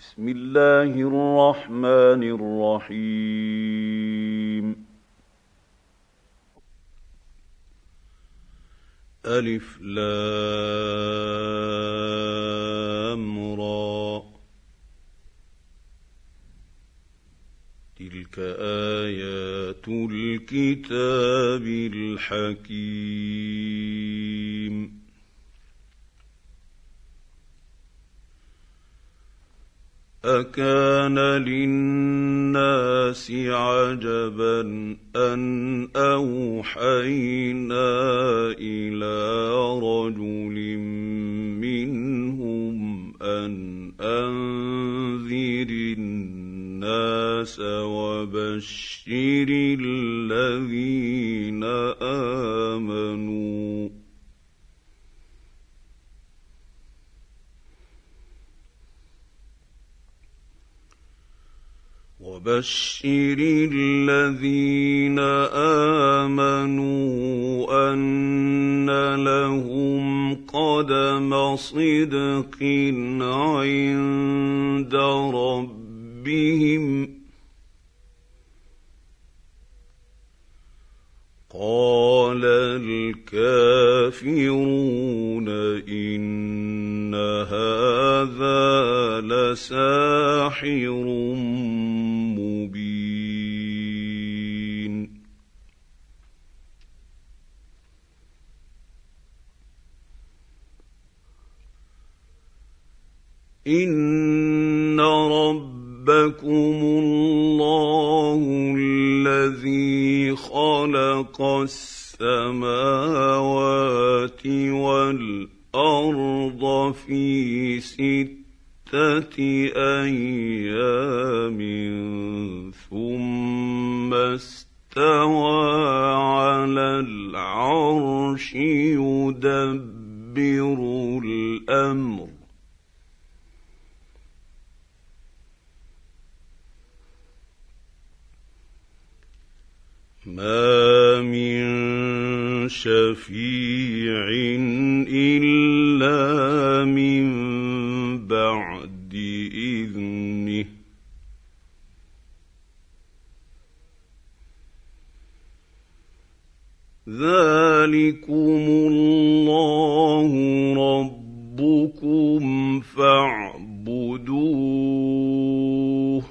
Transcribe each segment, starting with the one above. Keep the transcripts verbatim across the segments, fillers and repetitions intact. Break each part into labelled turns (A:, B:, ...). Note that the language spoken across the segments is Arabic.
A: بسم الله الرحمن الرحيم. ألف لام را، تلك آيات الكتاب الحكيم. أكان للناس عجبا أن أوحينا إلى رجل منهم أن أنذر الناس وبشر الذين آمنوا وبشر الذين آمنوا أن لهم قدم صدق عند ربهم. قال الكافرون إن هذا لساحر مبين. إن ربكم الله الذي خلق السماوات والأرض في ستة أيام ثم استوى على العرش يدبر الأمر ما من شفيع إلا من بعد إذنه ذلكم الله ربكم فاعبدوه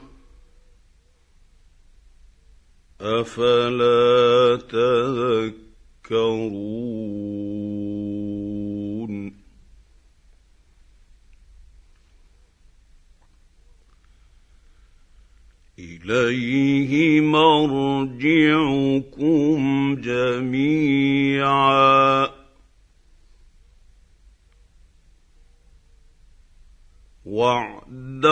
A: أفلا تذكرون. إليه مرجعكم جميعا وعد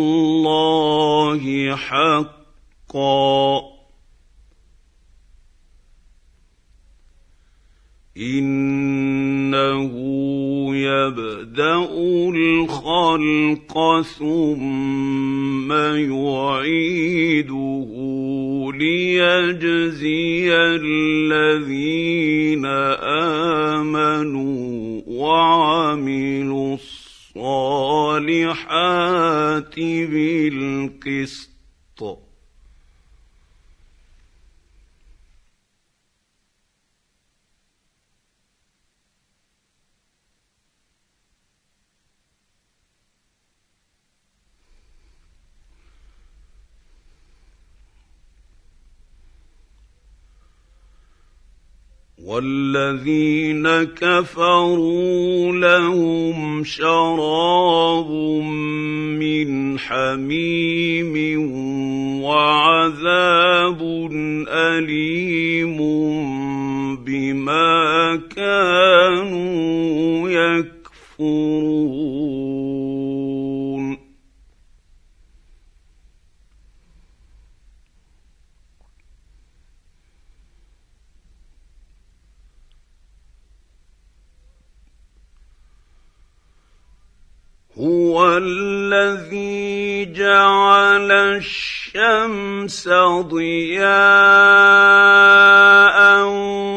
A: الله حقا إنه يبدأ الخلق ثم يعيده ليجزي الذين آمنوا وعملوا الصالحات بالقسط والذين كفروا لهم شراب من حميم وعذاب أليم بما كانوا يكفرون. هو الذي جعل الشمس ضياء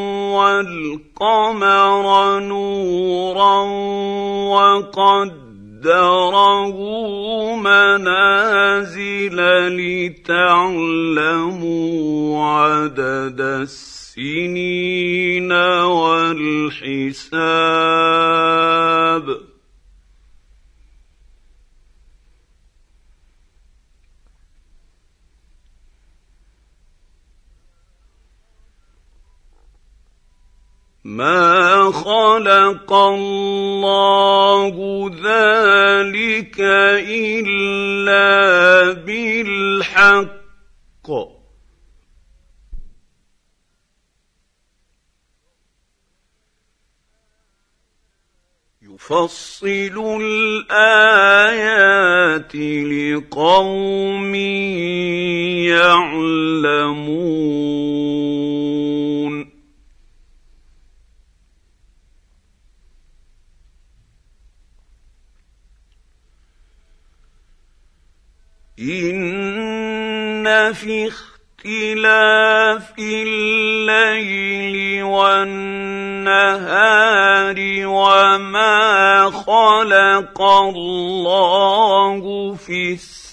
A: والقمر نورا وقدره قدره منازل لتعلموا عدد السنين والحساب ما خلق الله ذلك إلا بالحق يفصل الآيات لقوم يعلمون إن في اختلاف الليل والنهار وما خلق الله في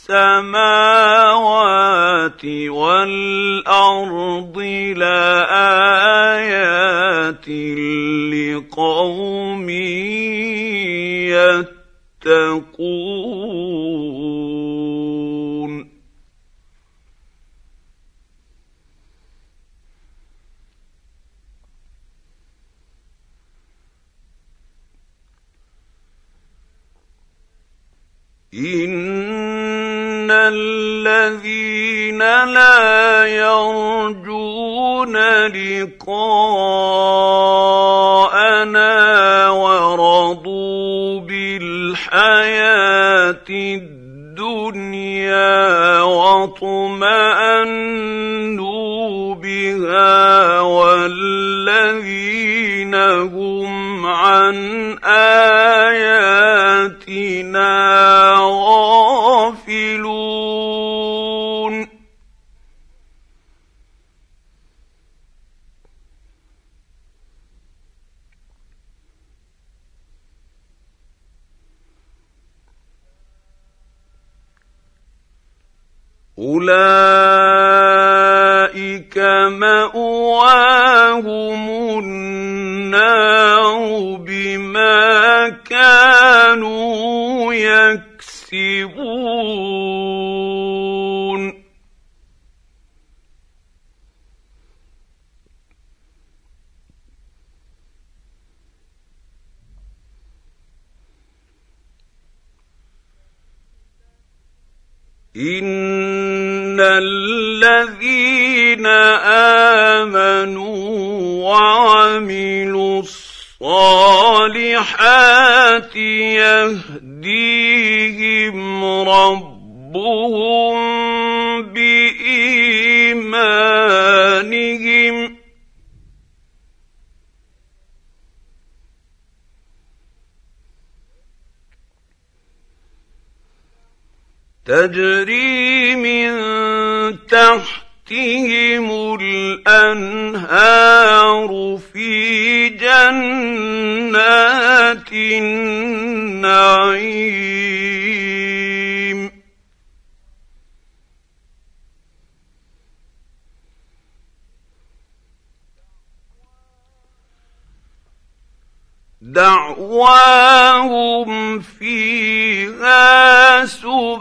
A: السماوات والأرض لآيات لقوم يتقون إن الذين لا يرجون لقاءنا ورضوا بالحياة الدنيا واطمأنوا بها والذين هم عن آياتنا غافلون أولئك مأواهم النار بما كانوا يكسبون إن الذين آمنوا وعملوا الصالحات يهديهم ربهم بإيمانهم تجري من تحتهم الأنهار في جنات النعيم دعواهم فيها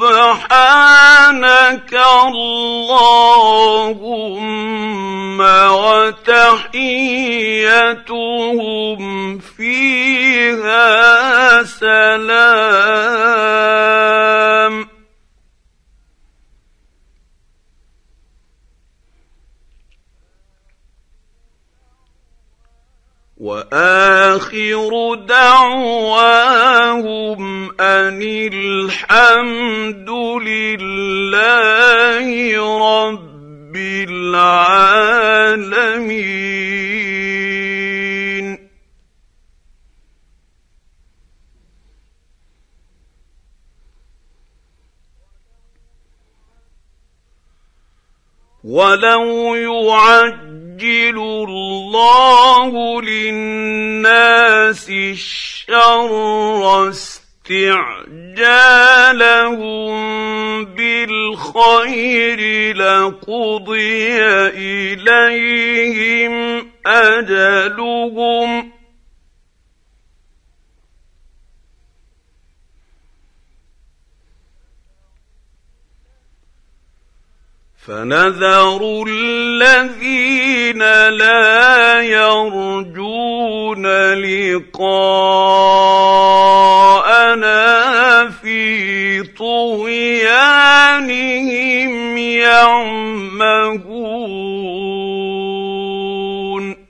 A: سبحانك اللهم وتحيتهم فيها سلام وآخر دعواهم أن الحمد لله رب العالمين. ولو يعجل الله للناس الشر استعجالهم بالخير لقضي إليهم أجلهم فنذر الذين لا يرجون لقاءنا في طغيانهم يعمهون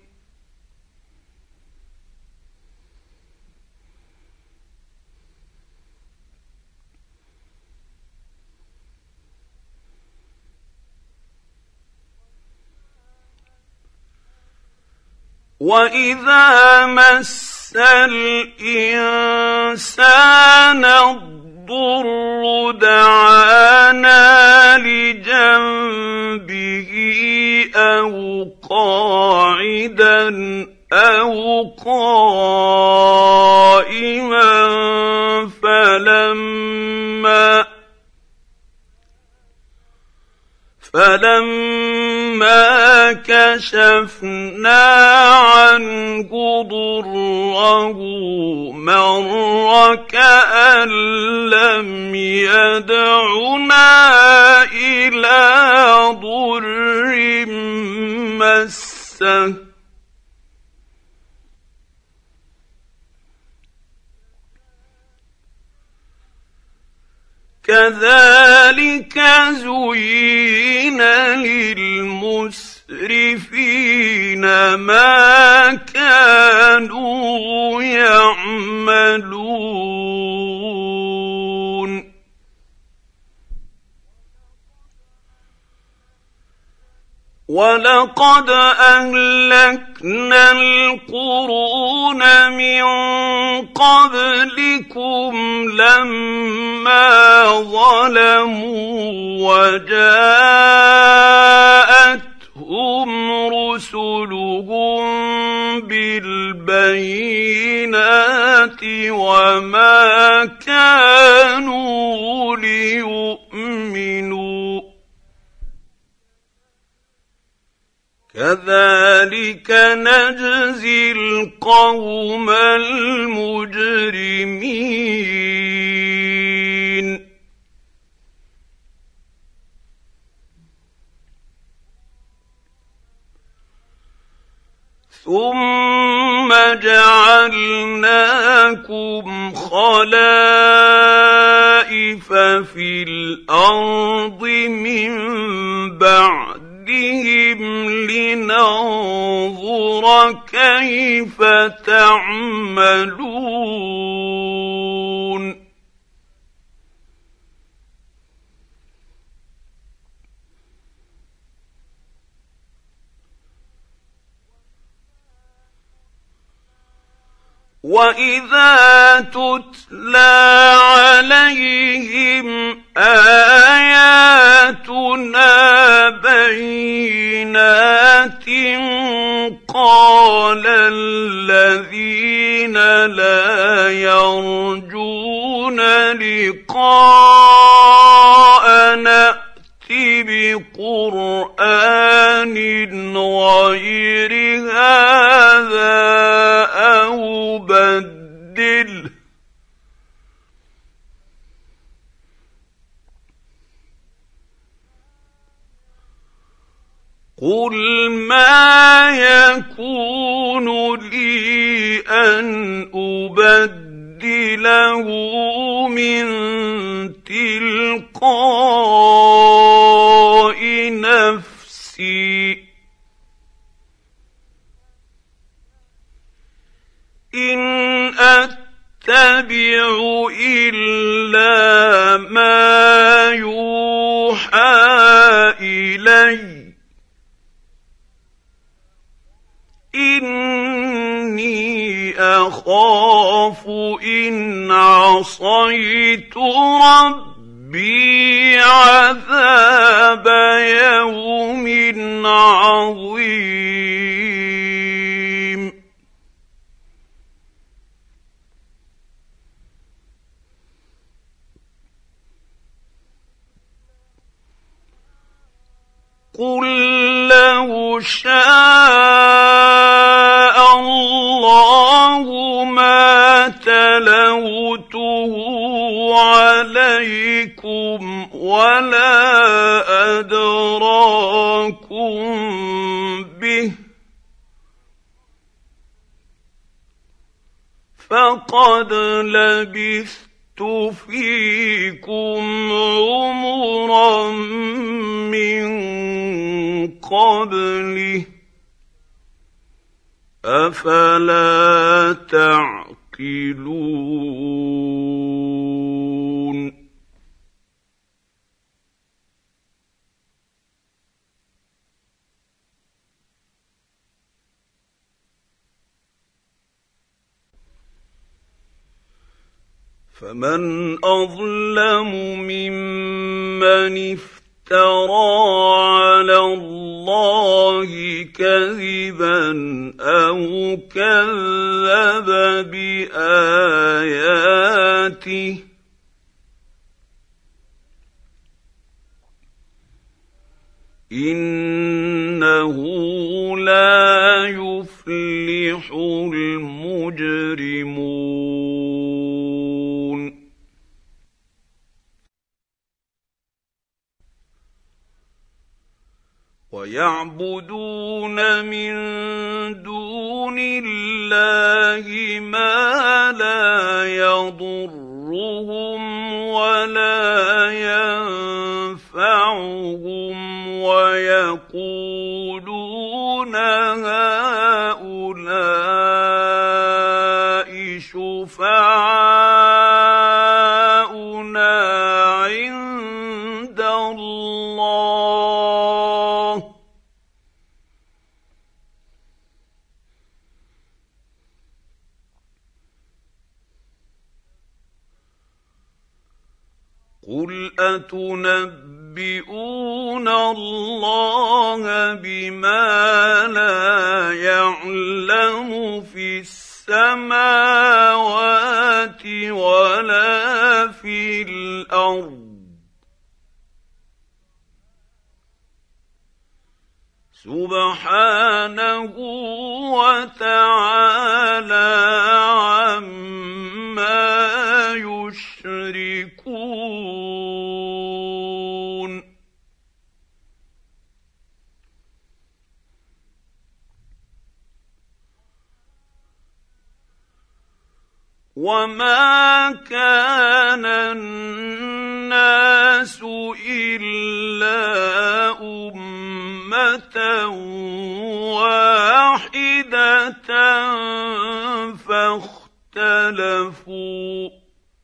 A: وَإِذَا مَسَّ الْإِنسَانَ الضُّرُّ دَعَانَا لِجَنبِهِ أَوْ قَاعِدًا أَوْ قَائِمًا فَلَمَّا فَلَمَّا كَشَفْنَا عَنْهُ ضُرَّهُ مَرَّ كَأَن لَّمْ يَدْعُنَا إِلَىٰ ضُرٍّ مَّسَّهُ كَذَٰلِكَ زُيِّنَ لِلْمُسْرِفِينَ مَا كَانُوا يَعْمَلُونَ وَلَقَدْ أَهْلَكْنَا الْقُرُونَ مِن قَبْلِكُمْ لَمَّا ظَلَمُوا وَجَاءَتْهُمْ رُسُلُهُم بِالْبَيِّنَاتِ وَمَا كَانُوا لِيُؤْمِنُوا كَذَٰلِكَ نَجْزِي الْقَوْمَ الْمُجْرِمِينَ ثُمَّ جَعَلْنَاكُمْ خَلَائِفَ فِي الْأَرْضِ مِن بَعْدِهِمْ لِنَنظُرَ كَيْفَ تَعْمَلُونَ وَإِذَا تُتْلَىٰ عَلَيْهِمْ آيَاتُنَا بَيِّنَاتٍ قَالَ الَّذِينَ لَا يَرْجُونَ لِقَاءَنَا ائْتِ بِقُرْآنٍ غَيْرِ هَٰذَا أَوْ بَدِّلْهُ قُلْ مَا يَكُونُ لِي أَنْ أُبَدِّلَهُ مِن تِلْقَاءِ نَفْسِي إِنْ أَتَّبِعُ إِلَّا مَا يُوحَىٰ إِلَيَّ إِنِّي أَخَافُ إِنْ عَصَيْتُ رَبِّي عَذَابَ يَوْمٍ عَظِيمٍ قل لو شاء الله ما تلوته عليكم ولا أدراكم به فقد لبثت فيكم عمرا من قبله أفلا تعقلون فمن أظلم ممن افترى على الله كذبا أو كذب بآياته إنه لا يفلح المجرمون ويعبدون من دون الله ما لا يضرهم ولا ينفعهم ويقولون هؤلاء شفعاؤنا عند الله قل أتنبئون الله بما لا يعلم في السماوات ولا في الأرض سبحانه وتعالى عما يشركون وما كان الناس إلا أمة واحدة فاختلفوا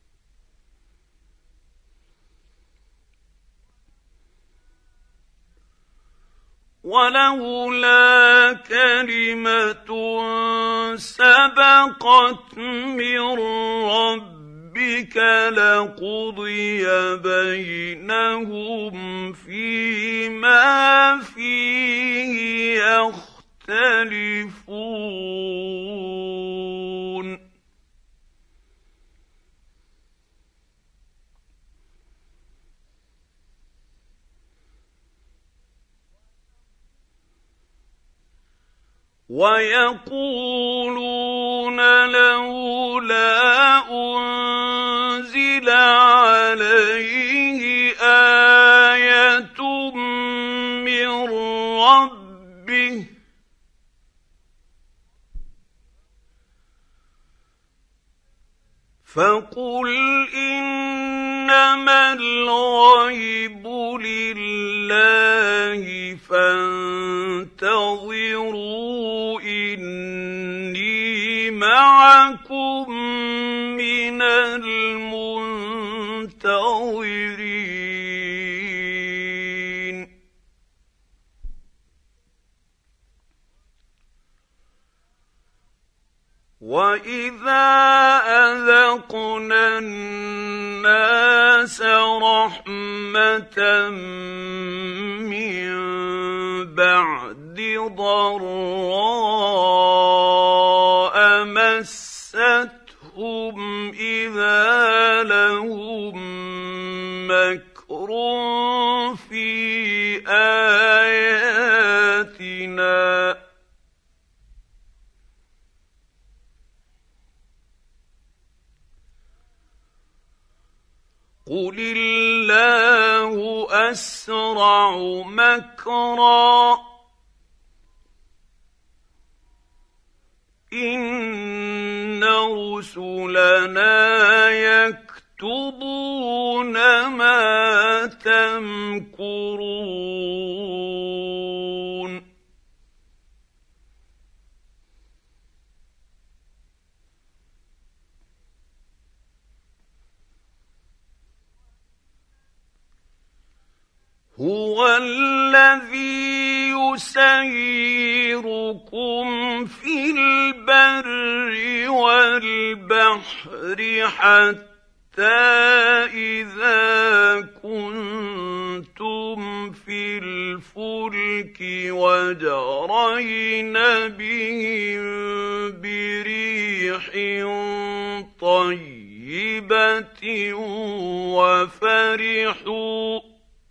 A: ولولا كلمة سبقت من ربك لقضي بينهم فيما فيه يختلفون ويقولون لولا أنزل عليه آية من ربه فقل إنما الغيب لله فانتظروا إني معكم من المنتظرين وإذا أذقنا الناس رحمة من بعد ضراء مستهم إذا لهم مكر في آياتهم قل الله أسرع مكرا إن رسلنا يكتبون ما تمكرون هو الذي يسيركم في البر والبحر حتى إذا كنتم في الفلك وجرين بهم بريح طيبة وفرحوا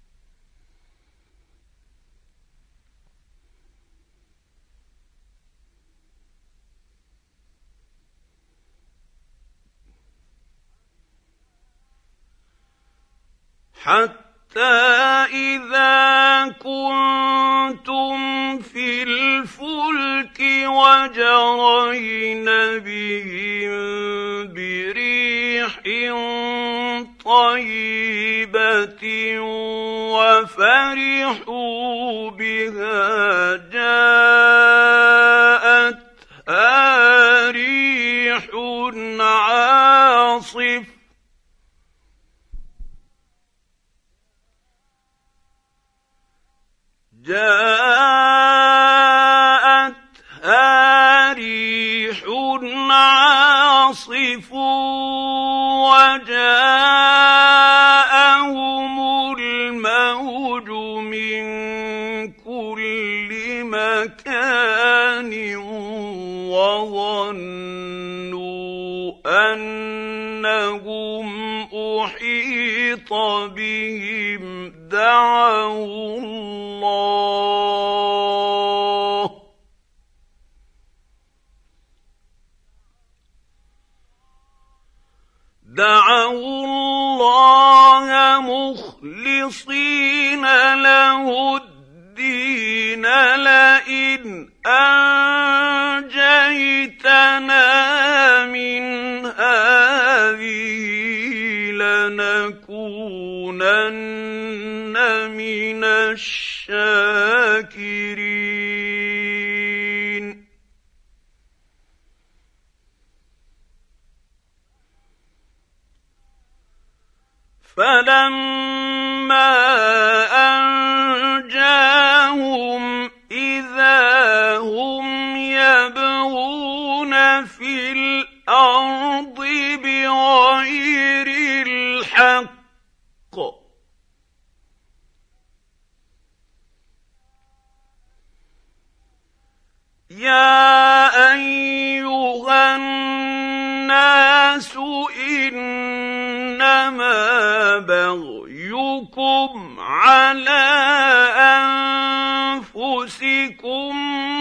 A: حتى إذا كنتم في الفلك وجرين بهم بريح طيبة وفرحوا بها جاءتها ريح عاصف جاءتها ريح عاصف وجاءهم الموج من كل مكان وظنوا أنهم أحيط بهم دعوا الله دعوا الله مخلصين له الدين لئن أنجيتنا من هذه لنكونن من الشاكرين فلما أنجاهم إذا هم يبغون في الأرض بغير الحق يا أيها الناس إنما بغيكم على أنفسكم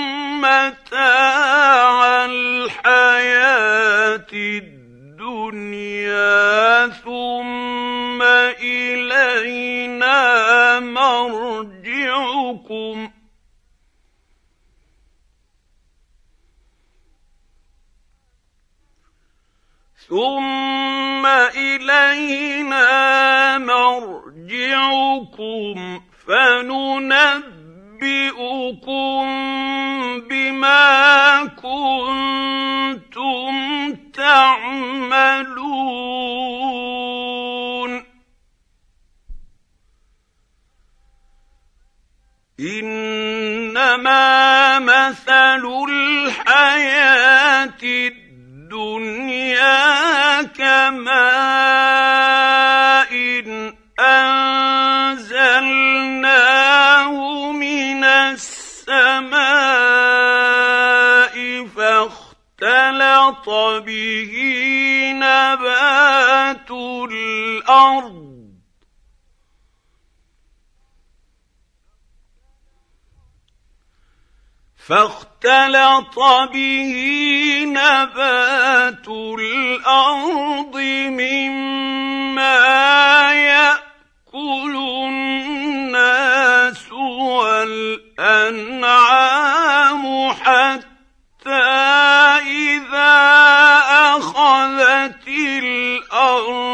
A: متاع الحياة الدنيا ثم إلينا مرجعكم ثم إلينا مرجعكم فننبئكم بما كنتم تعملون إنما مثل الحياة الدنيا كماء أنزلناه من السماء فاختلط به نبات الأرض فاختلط به نبات الأرض مما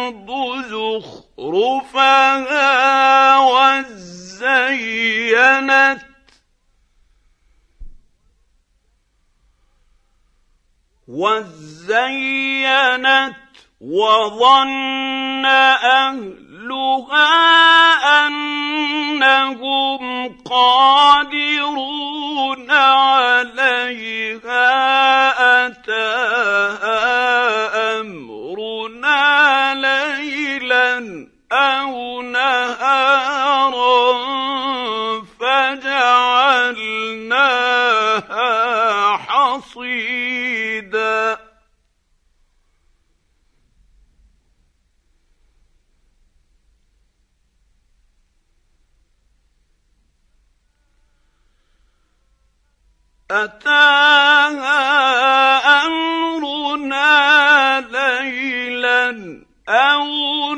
A: زخرفها وزينت وزينت وظن أهلها أنهم قادرون عليها أتاها أمرنا ليلا أو نهارا فجعلناها حصيدا أتاها أمرنا ليلا أو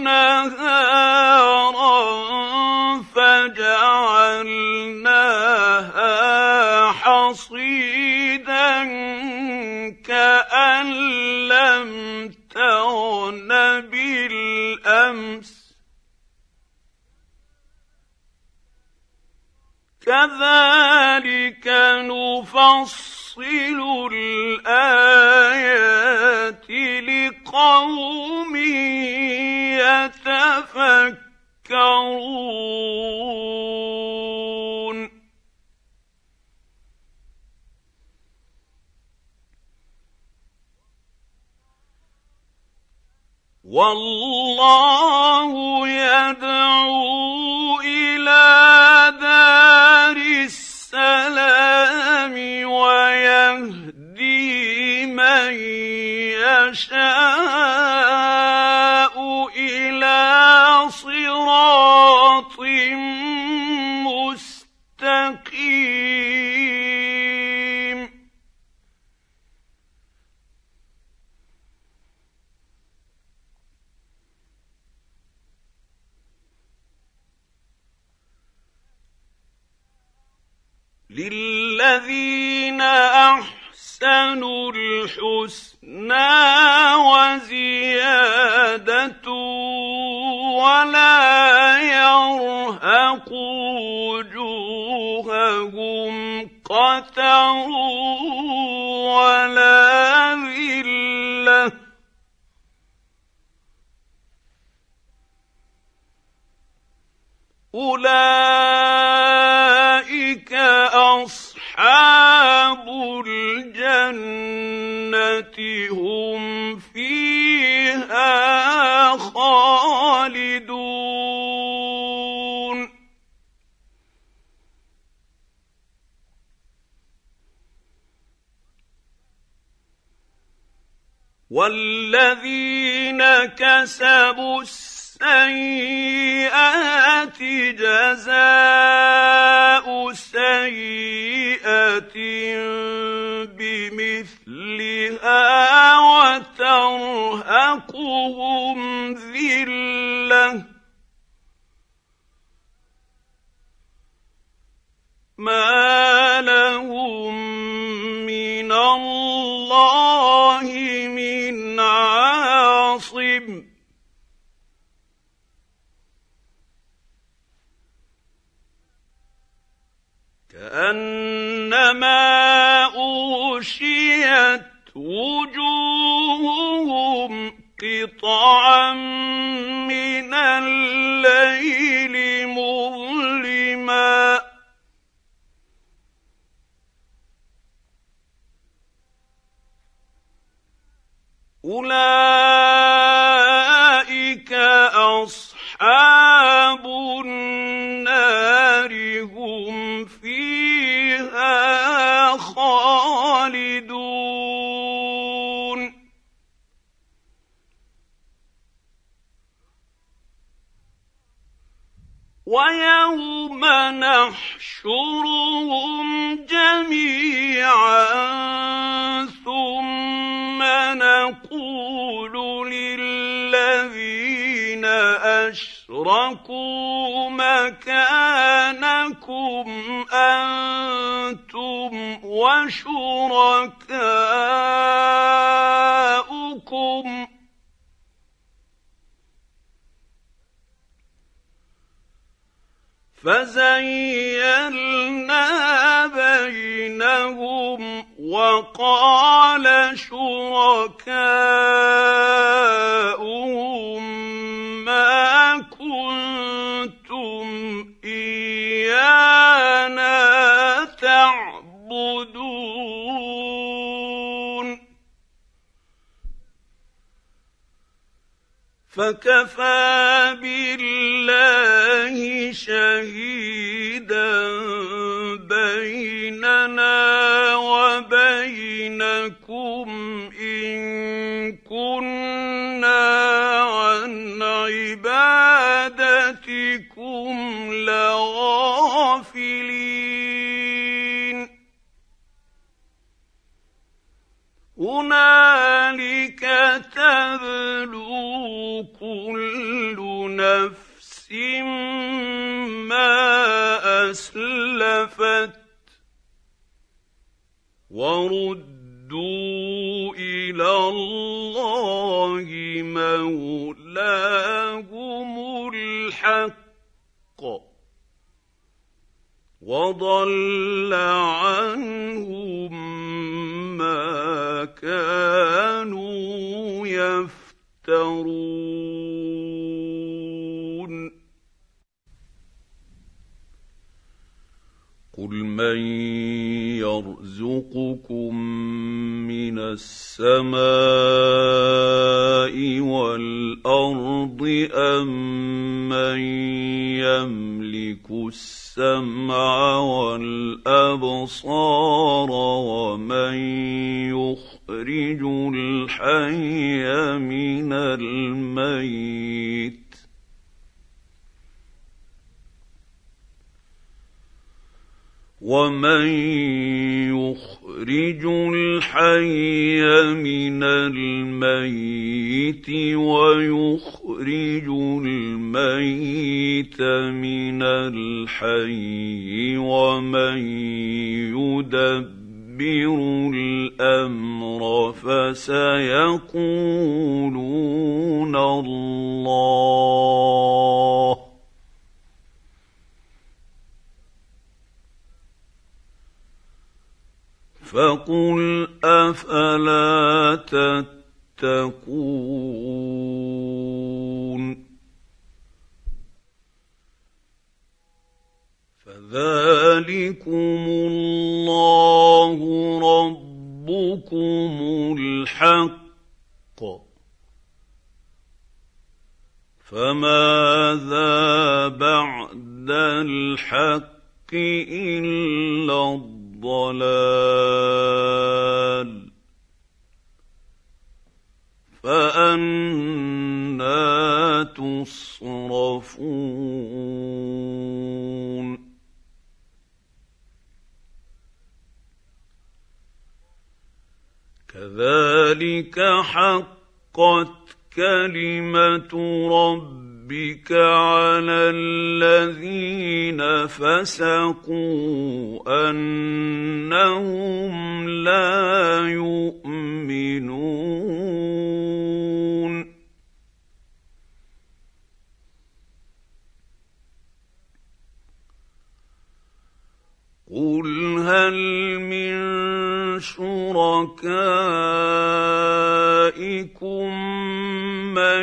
A: نهارا فجعلناها حصيدا كأن لم تغن بالأمس كذلك نفصل الآيات لقوم يتفكرون والله يدعو إلى دار السلام ويهدي من يشاء إلى صراط مستقيم للذين أحسنوا الحسنى وزيادة ولا يرهق وجوههم قتر ولا ذلة أولئك أصحاب الجنة هم فيها خالدون والذين كسبوا السيئات جزاء سيئة بمثلها وترهقهم ذلة ما لهم من الله من عاصم كأنما أغشيت وجوههم قطعا من الليل مظلما أولئك أصحاب النار هم فيها خالدون ويوم نحشرهم جميعا ثم نقول للذين أشركوا مكانكم أنتم وشركاؤكم فزيلنا بينهم وقال شركاؤهم ما كنتم إيانا تعبدون فكفى بالله شهيدا بيننا وبينكم إن كنا عن عبادتكم لغافلين هنالك تبلو كل نفس ما أسلفت وردوا إلى الله مولاهم الحق وضل عنهم ما كانوا يفترون قل من يرزقكم من السماء والأرض أم من يملك السمع والأبصار ومن يخرج الحي من الميت ومن يخرج الحي من الميت ويخرج الميت من الحي ومن يدبر الأمر فسيقولون الله فقل أفلا تتقون فذلكم الله ربكم الحق فماذا بعد الحق إلا الضلال فأنى تصرفون كذلك حقت كلمة ربك على الذين فسقوا أنهم لا يؤمنون قل هل من شركائكم من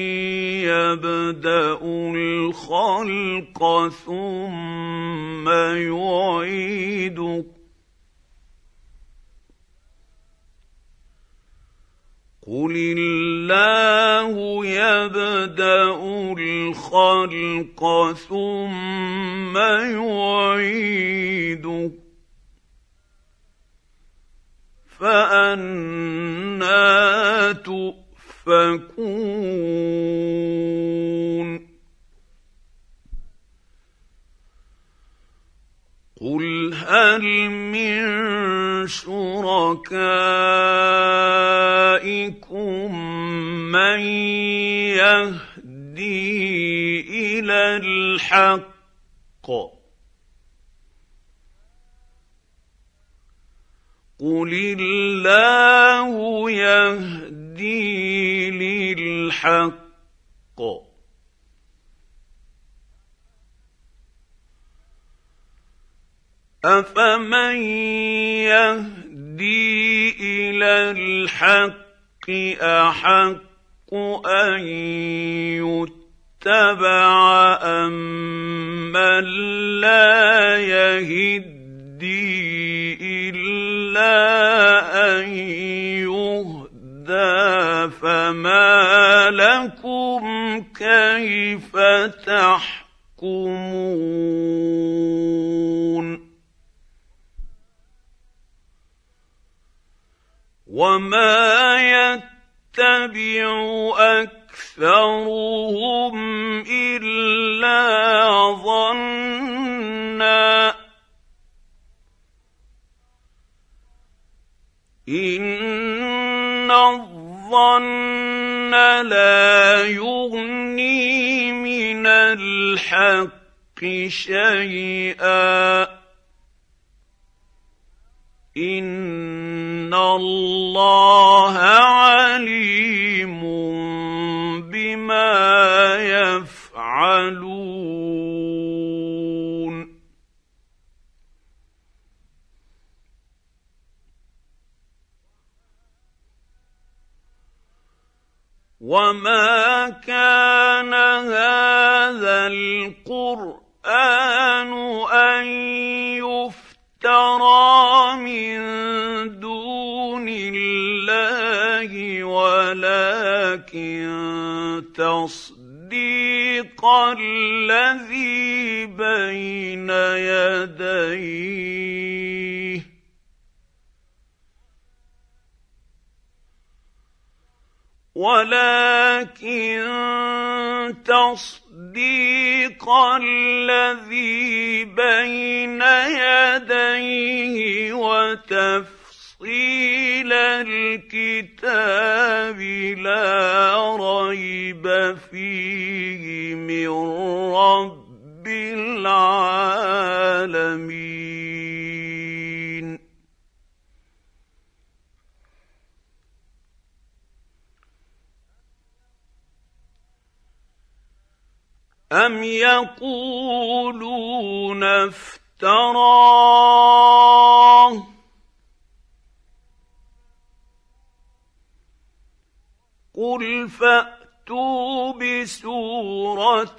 A: يبدأ الخلق ثم يعيده قل الله يبدأ الخلق ثم يعيده فأنى تؤفكون قل هل من شركائكم من يهدي إلى الحق قل الله يهدي للحق أفمن يهدي إلى الحق أحق أن يتبع أمن لا يهدي إلا أن يهدى فما لكم كيف تحكمون وما يتبع أكثرهم إلا ظنًّا إن الظن لا يغني من الحق شيئا إن الله عليم بما يفعلون وما كان هذا القرآن أن يفترى من دون الله ولكن تصديق الذي بين يديه ولكن تصديق الذي بين يديه وتفصيل الكتاب لا ريب فيه من رب العالمين أم يقولون افتراه قل فأتوا بسورة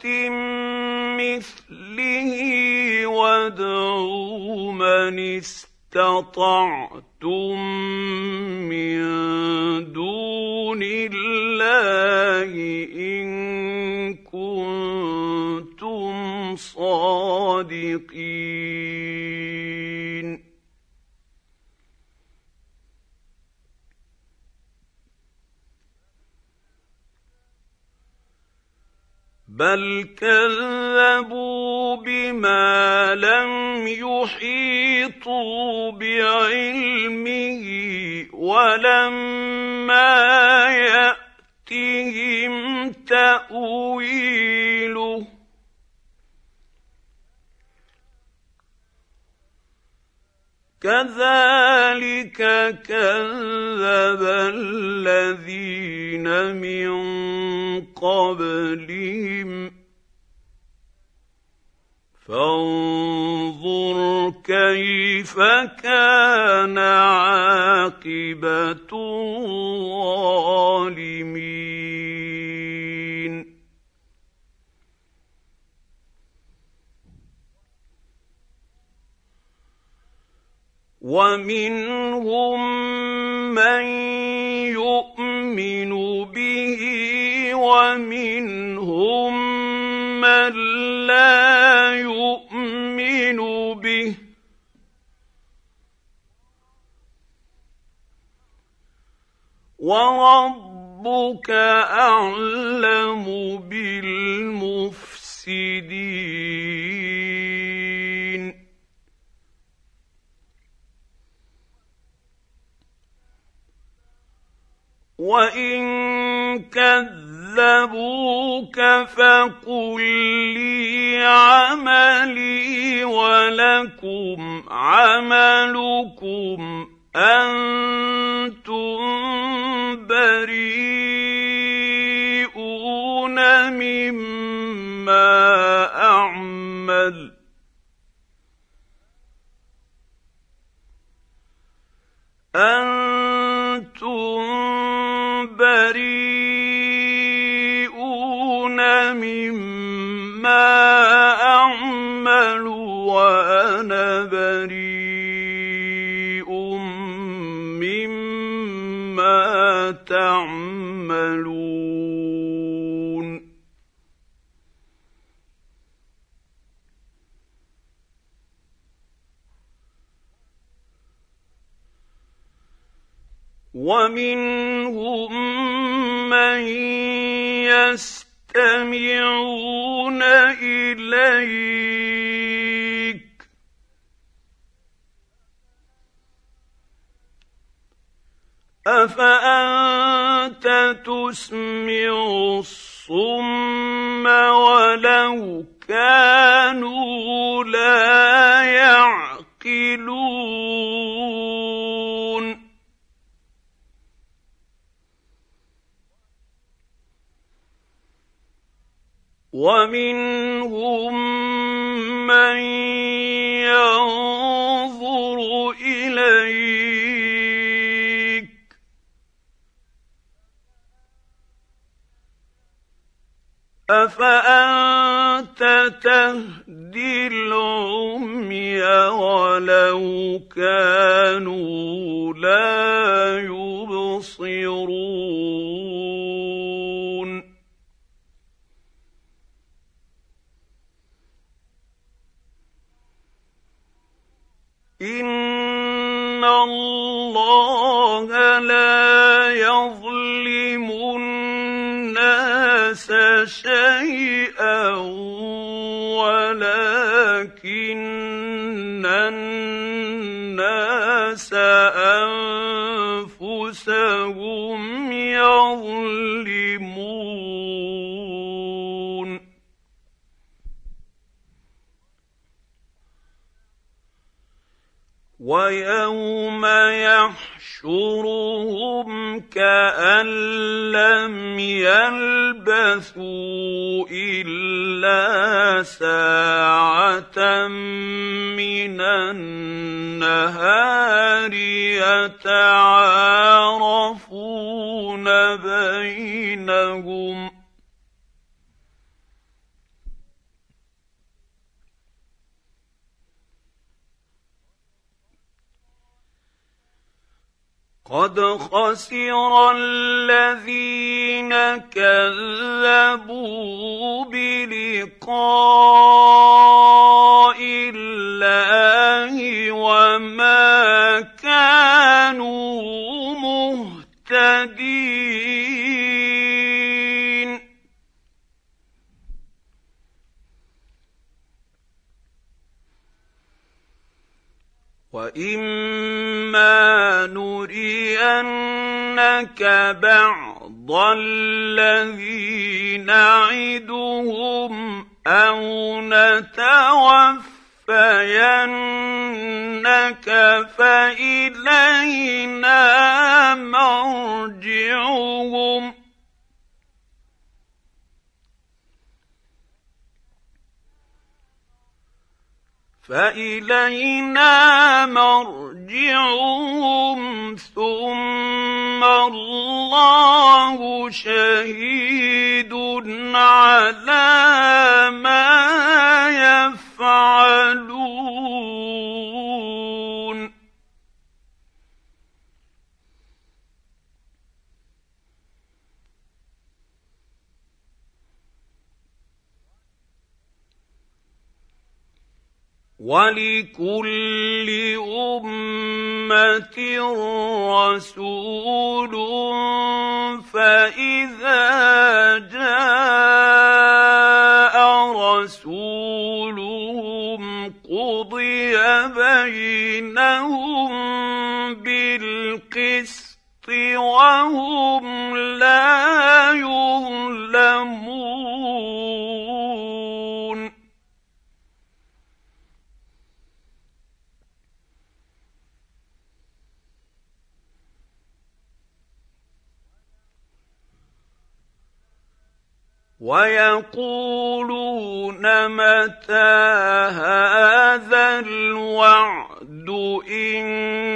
A: مثله وادعوا من استطعتم من دون الله إن كنتم صادقين بل كذبوا بما لم يحيطوا بعلمه ولما يأتهم تأويله كذلك كذب الذين من قبلهم فانظر كيف كان عاقبة الظالمين ومنهم من يؤمن به ومنهم من لا يؤمن به وربك أعلم بالمفسدين وإن كذبوك فقل لي عملي ولكم عملكم أنتم بريئون مما أعمل أنتم بريئون مما أعمل وأنا بريء مما تعملون ومنهم من يستمعون إليك أفأنت تسمع الصم ولو كانوا لا يعقلون ومنهم من ينظر إليك أفأنت تهدي العمي ولو كانوا لا يبصرون إن الله لا يظلم الناس شيئا ولكن الناس أنفسهم يظلمون ويوم يحشرهم كأن لم يلبثوا إلا ساعة من النهار يتعارفون بينهم قد خسر الذين كذبوا بلقاء الله وما كانوا مهتدين وإما نرينك بعض الذي نعدهم أو نتوفينك فإلينا مرجعهم فإلينا مرجعهم ثم الله شهيد على ما يفعلون ولكل أمة رسول فإذا جاء رسولهم قضي بينهم بالقسط وهم لا يظلمون ويقولون متى هذا الوعد الْقِسْطُ إِن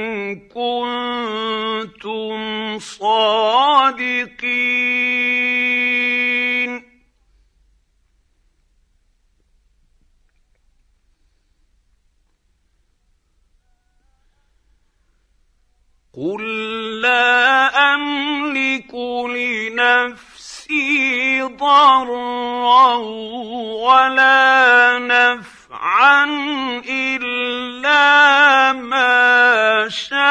A: كُنتُمْ صَادِقِينَ قُل لَّا أَمْلِكُ لِنَفْسِي ضَرًّا وَلَا نَفْعًا إِلَّا مَا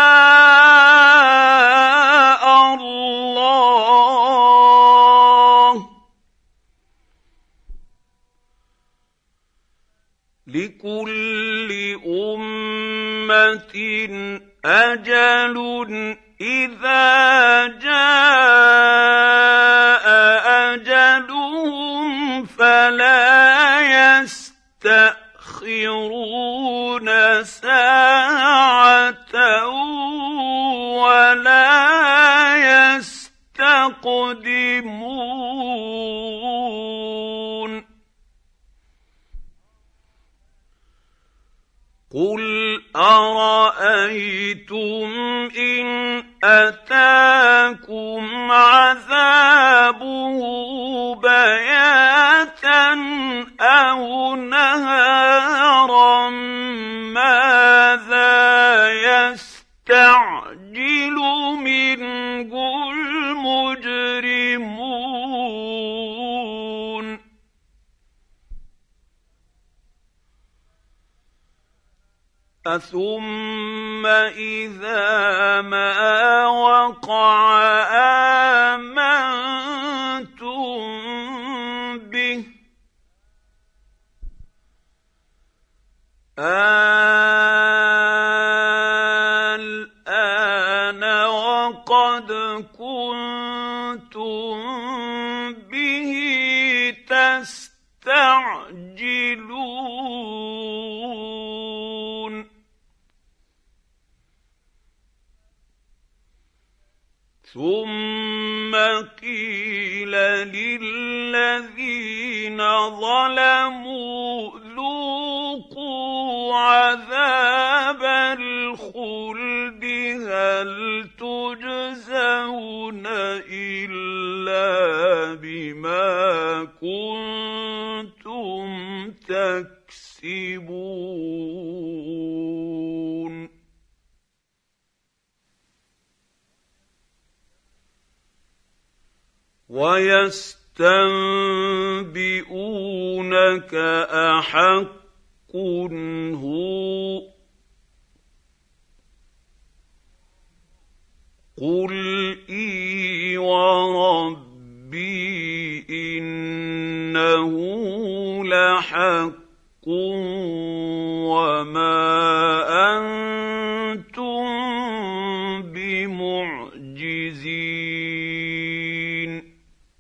A: شَاءَ اللَّهُ ۗ لِكُلِّ أُمَّةٍ أَجَلٌ إِذَا جَاءَ أَجَلُهُمْ فَلَا يَسْتَأْخِرُونَ سَاعَةً وَلَا يَسْتَقْدِمُونَ قُلْ أَرَأَيْتُمْ إِنْ أَتَاكُمْ عَذَابُهُ بَيَاتًا أَوْ نَهَارًا مَاذَا يَسْتَعْجِلُ مِنْهُ الْمُجْرِمُونَ أَثُمَّ إِذَا مَا وَقَعَ آمَنتُم بِهِ الْآنَ وَقَدْ كُنتُم بِهِ تَسْتَعْجِلُونَ ثُمَّ قِيلَ لِلَّذِينَ ظَلَمُوا ذُوقُوا عَذَابَ الْخُلْدِ هَلْ تُجْزَوْنَ إِلَّا بِمَا كُنتُمْ تَكْسِبُونَ وَيَسْتَنبِئُونَكَ أَحَقٌّ هُوَ قُلْ إِي وَرَبِّي إِنَّهُ لَحَقٌّ وَمَا أَنتُم بِمُعْجِزِينَ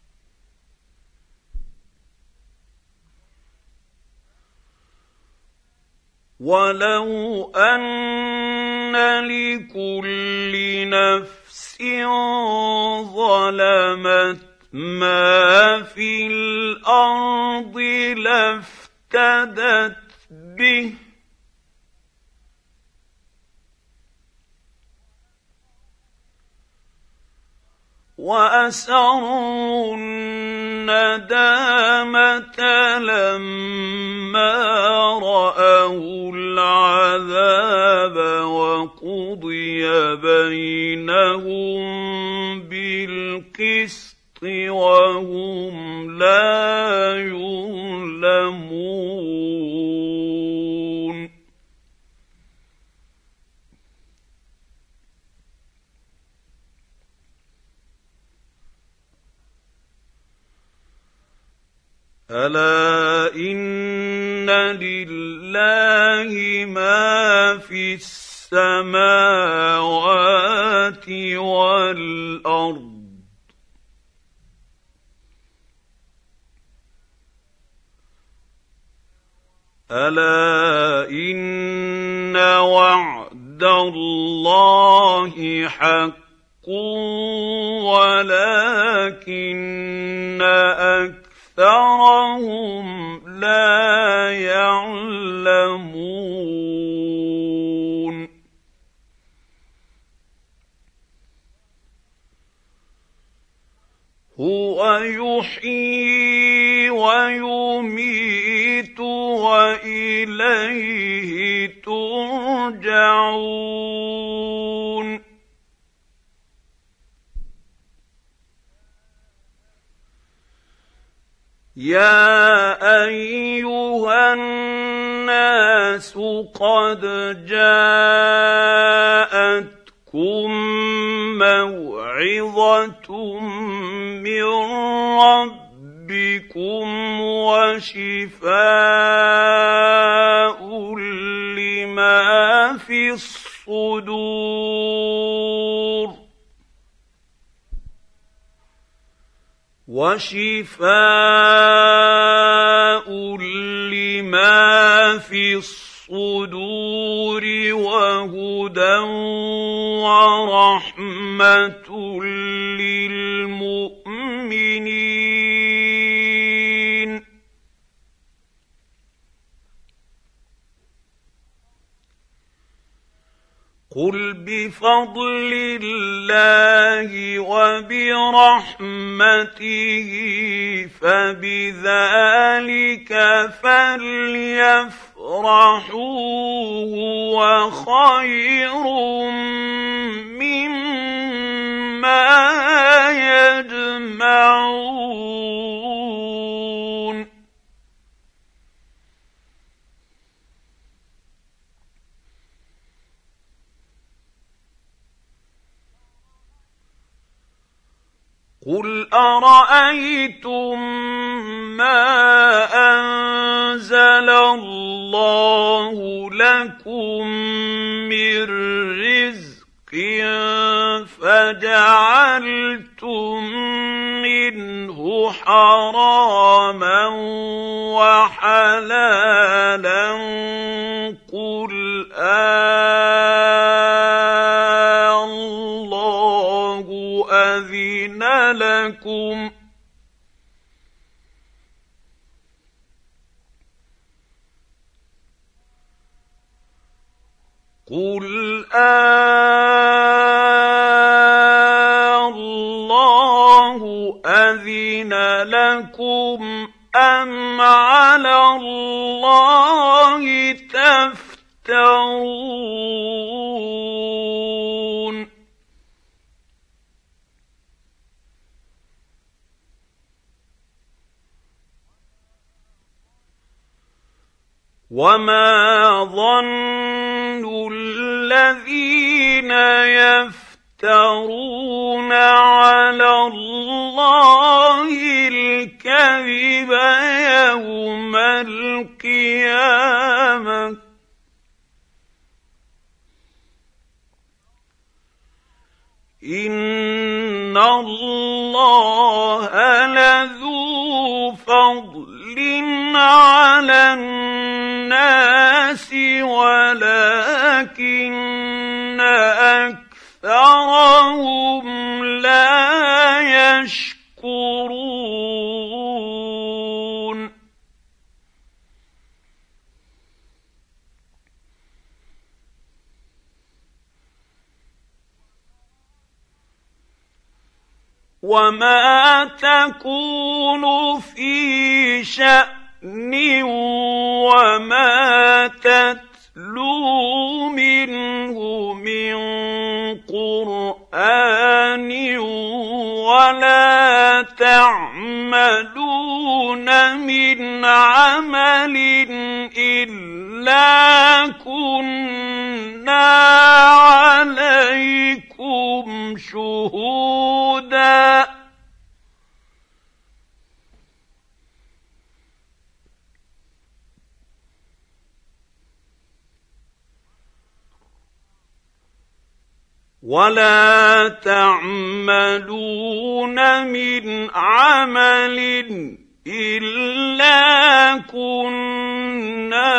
A: وَلَوْ أَنَّ لِكُلِّ نَفْسٍ ظَلَمَتْ مَا فِي الْأَرْضِ لَافْتَدَتْ بِهِ وَأَسَرُّوا النَّدَامَةَ لَمَّا رَأَوُا الْعَذَابَ وَقُضِيَ بَيْنَهُم بِالْقِسْطِ وَهُمْ لَا يُظْلَمُونَ أَلَا إِنَّ لِلَّهِ مَا فِي السَّمَاوَاتِ وَالْأَرْضِ أَلَا إِنَّ وَعْدَ اللَّهِ حَقٌّ وَلَٰكِنَّ أَكْثَرَهُمْ لَا يَعْلَمُونَ يحيي ويميت وإليه ترجعون يا أيها الناس قد جاءتكم موعظة من ربكم وشفاء لما في الصدور وشفاء لما في الصدور وهدى ورحمة للمؤمنين قل بفضل الله وبرحمته فبذلك فليفرحوا هو خير مما يجمعون قل أرأيتم ما أنزل الله لكم من رزق فجعلتم منه حراما وحلالا قل آه الله أذن لكم قل آه الله أذن لكم أم على الله تفترون وما ظن الذين يفترون على الله الكذب يوم القيامة إن الله لذو فضل على الناس ولكن أكثرهم لا يشكرون وما تكون في شأن وما تتلو منه من قرآن ولا تعملون من عمل إلا كنا عليكم شهودا ولا تعملون من عمل إلا كنا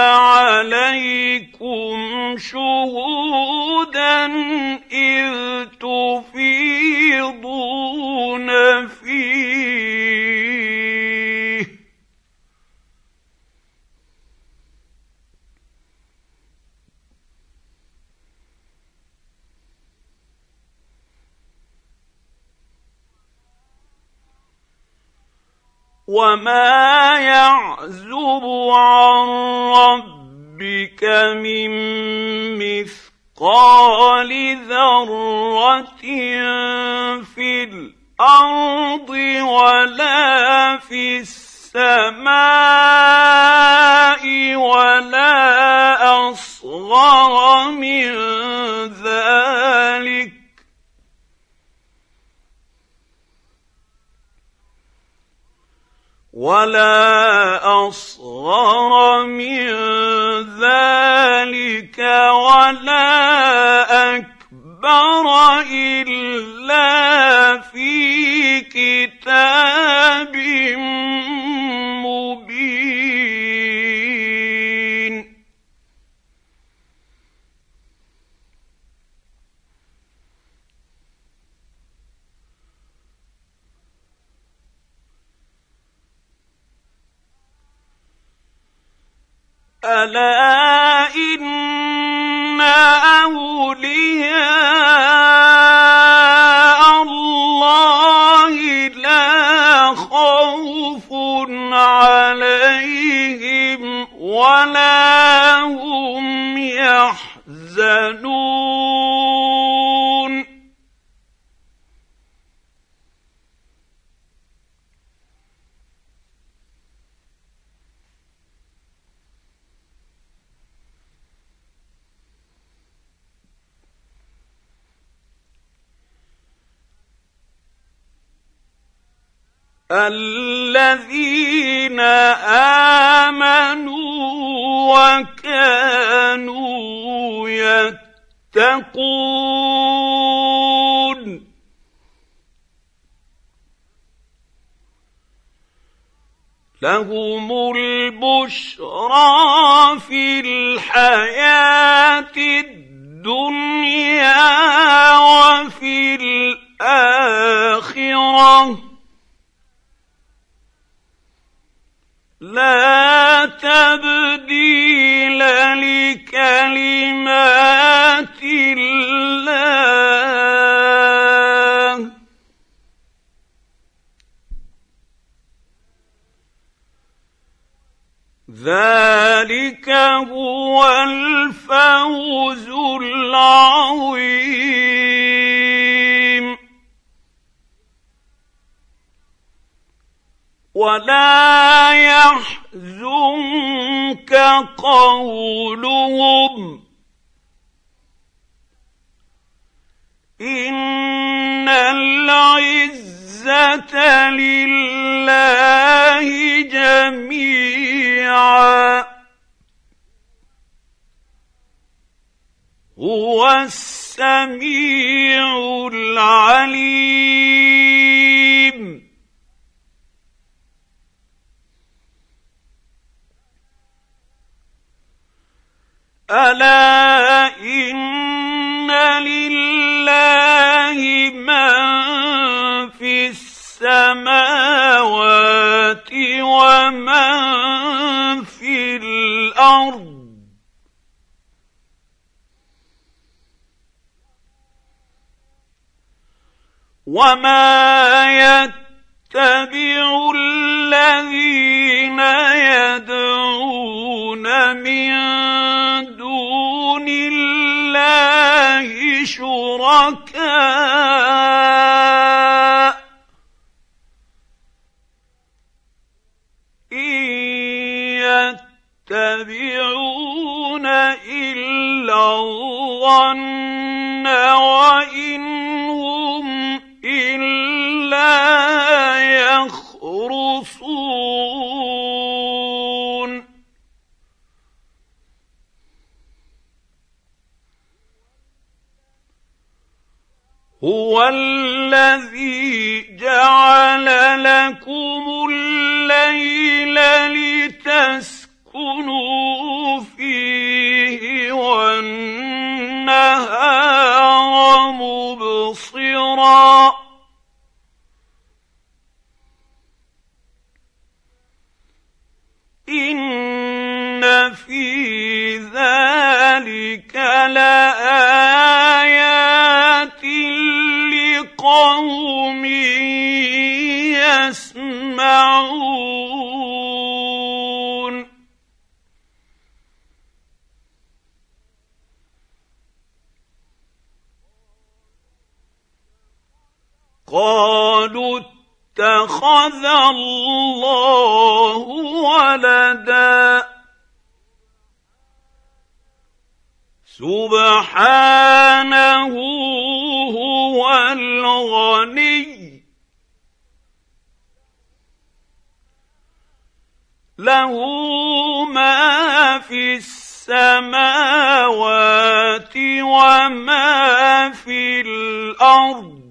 A: عليكم شهودا إذ تفيضون فيه وما يعزب عن ربك من مثقال ذرة في الأرض ولا في السماء ولا أصغر من ذلك ولا أصغر من ذلك ولا أكبر إلا في كتاب مبين. ألا إن أولياء الله لا خوف عليهم ولا هم يحزنون. الذين آمنوا وكانوا يتقون لهم البشرى في الحياة الدنيا وفي الآخرة لا تبديل لكلمات الله ذلك هو الفوز العظيم. ولا يحزنك قولهم إن العزة لله جميعا هو السميع العليم. ألا إن لله من في السماوات ومن في الأرض وما يتبع الذين يدعون من دون الله شركاء إن يتبعون إلا الظن وإن هم إلا يخرصون. هو الذي جعل لكم الليل لتسكنوا فيه والنهار مبصرا إن في ذلك لآيات لقوم يسمعون. قالوا اتخذ الله ولدا سبحانه هو الغني له ما في السماوات وما في الأرض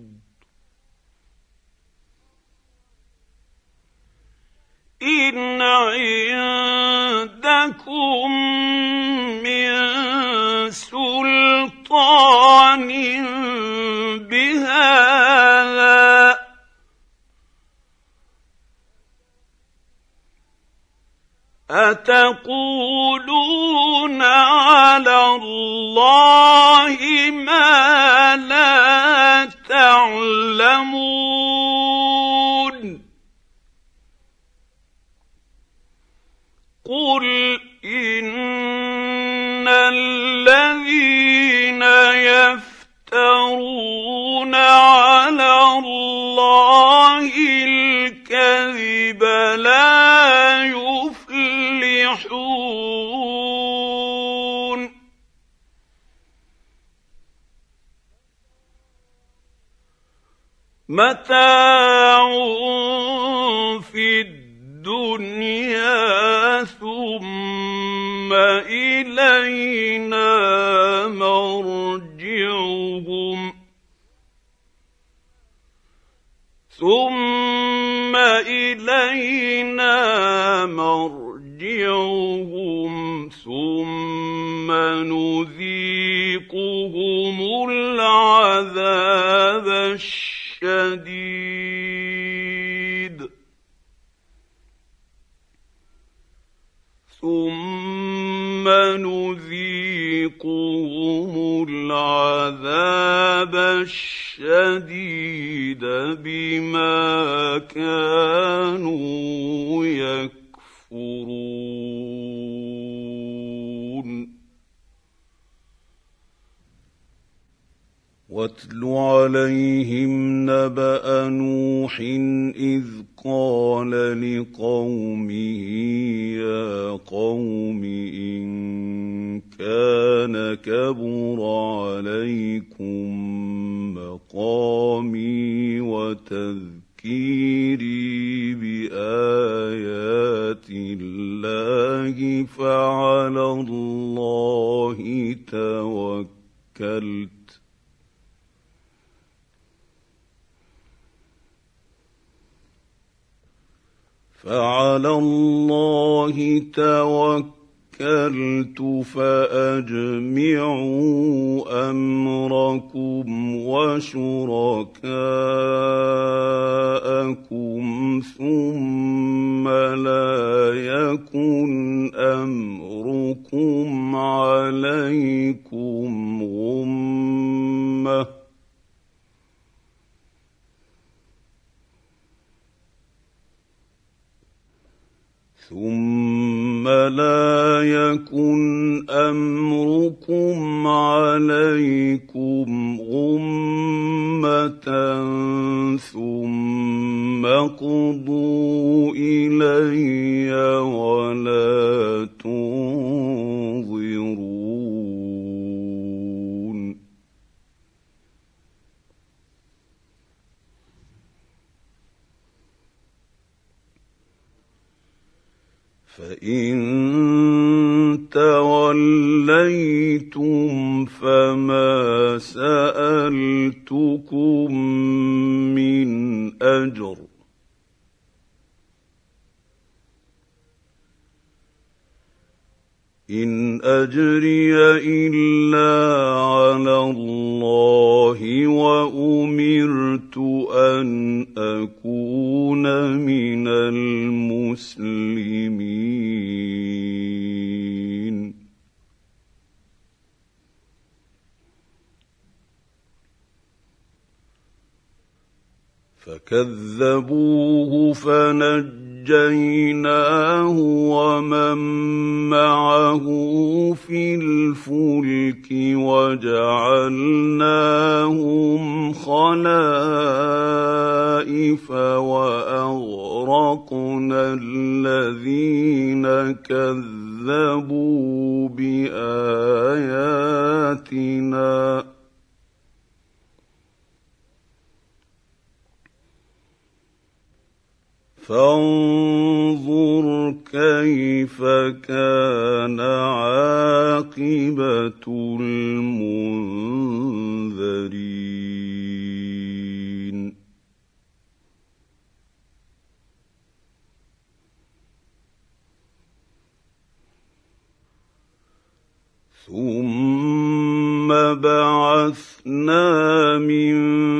A: إن عندكم من سلطان بهذا أتقولون على الله ما لا تعلمون قل إن الذين يفترون على الله الكذب لا يفلحون متاع في الدنيا ثم إلينا مرجعهم ثم إلينا مرجعهم ثم نذيقهم العذاب الشديد ثم نذيقهم العذاب الشديد بما كانوا يكفرون واتل عليهم نبأ نوح إذ قال لقومه يا قوم إن كان كبر عليكم مقامي وتذكيري بآيات الله فعلى الله توكلت فعلى الله توكلت فأجمعوا أمركم وشركاءكم ثم لا يكن أمركم عليكم غمة ثم لا يكن أمركم عليكم غمة ثم اقضوا إلي ولا تنظرون فإن توليتم فما سألتكم من أجر إن أجري إلا على الله وأمرت أن أكون من المسلمين فكذبوه فنجيناه ونجيناه ومن معه في الفلك وجعلناهم خلائف وأغرقنا الذين كذبوا بآياتنا فانظر كيف كان عاقبة المنذرين ثم بعثنا من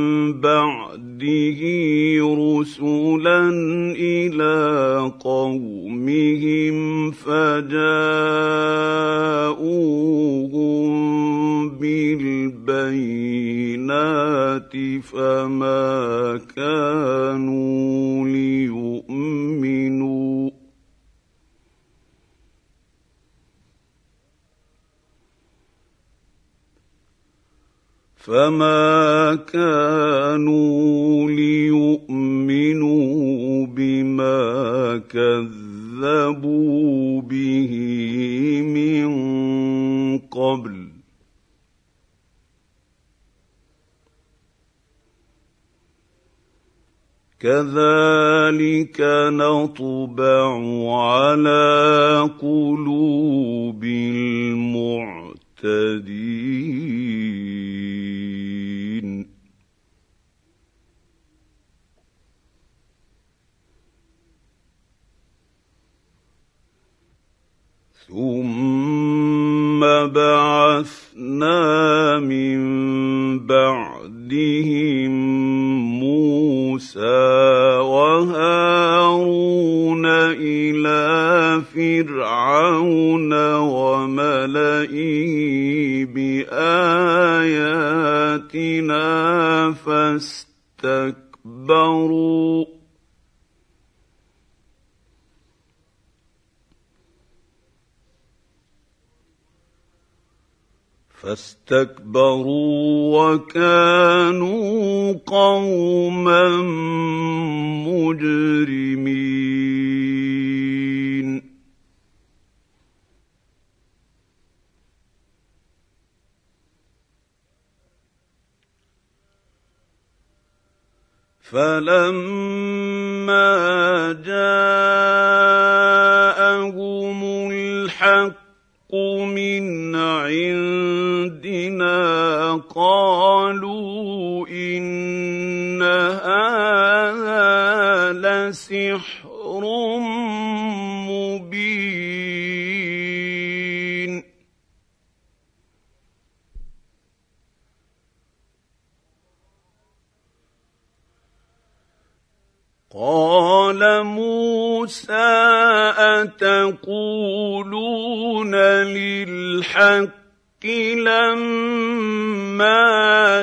A: بعده رسلا إلى قومهم فجاءوهم بالبينات فما كانوا ليؤمنوا فما كانوا ليؤمنوا بما كذبوا به من قبل كذلك نطبع على قلوب المعتدين ثم بعثنا من بعدهم موسى وهارون إلى فرعون وملئه بآياتنا فاستكبروا فاستكبروا وكانوا قوما مجرمين فلما جاءهم الحق من عندنا قالوا إن هذا لسحر مبين قال موسى أتقولون للحق لما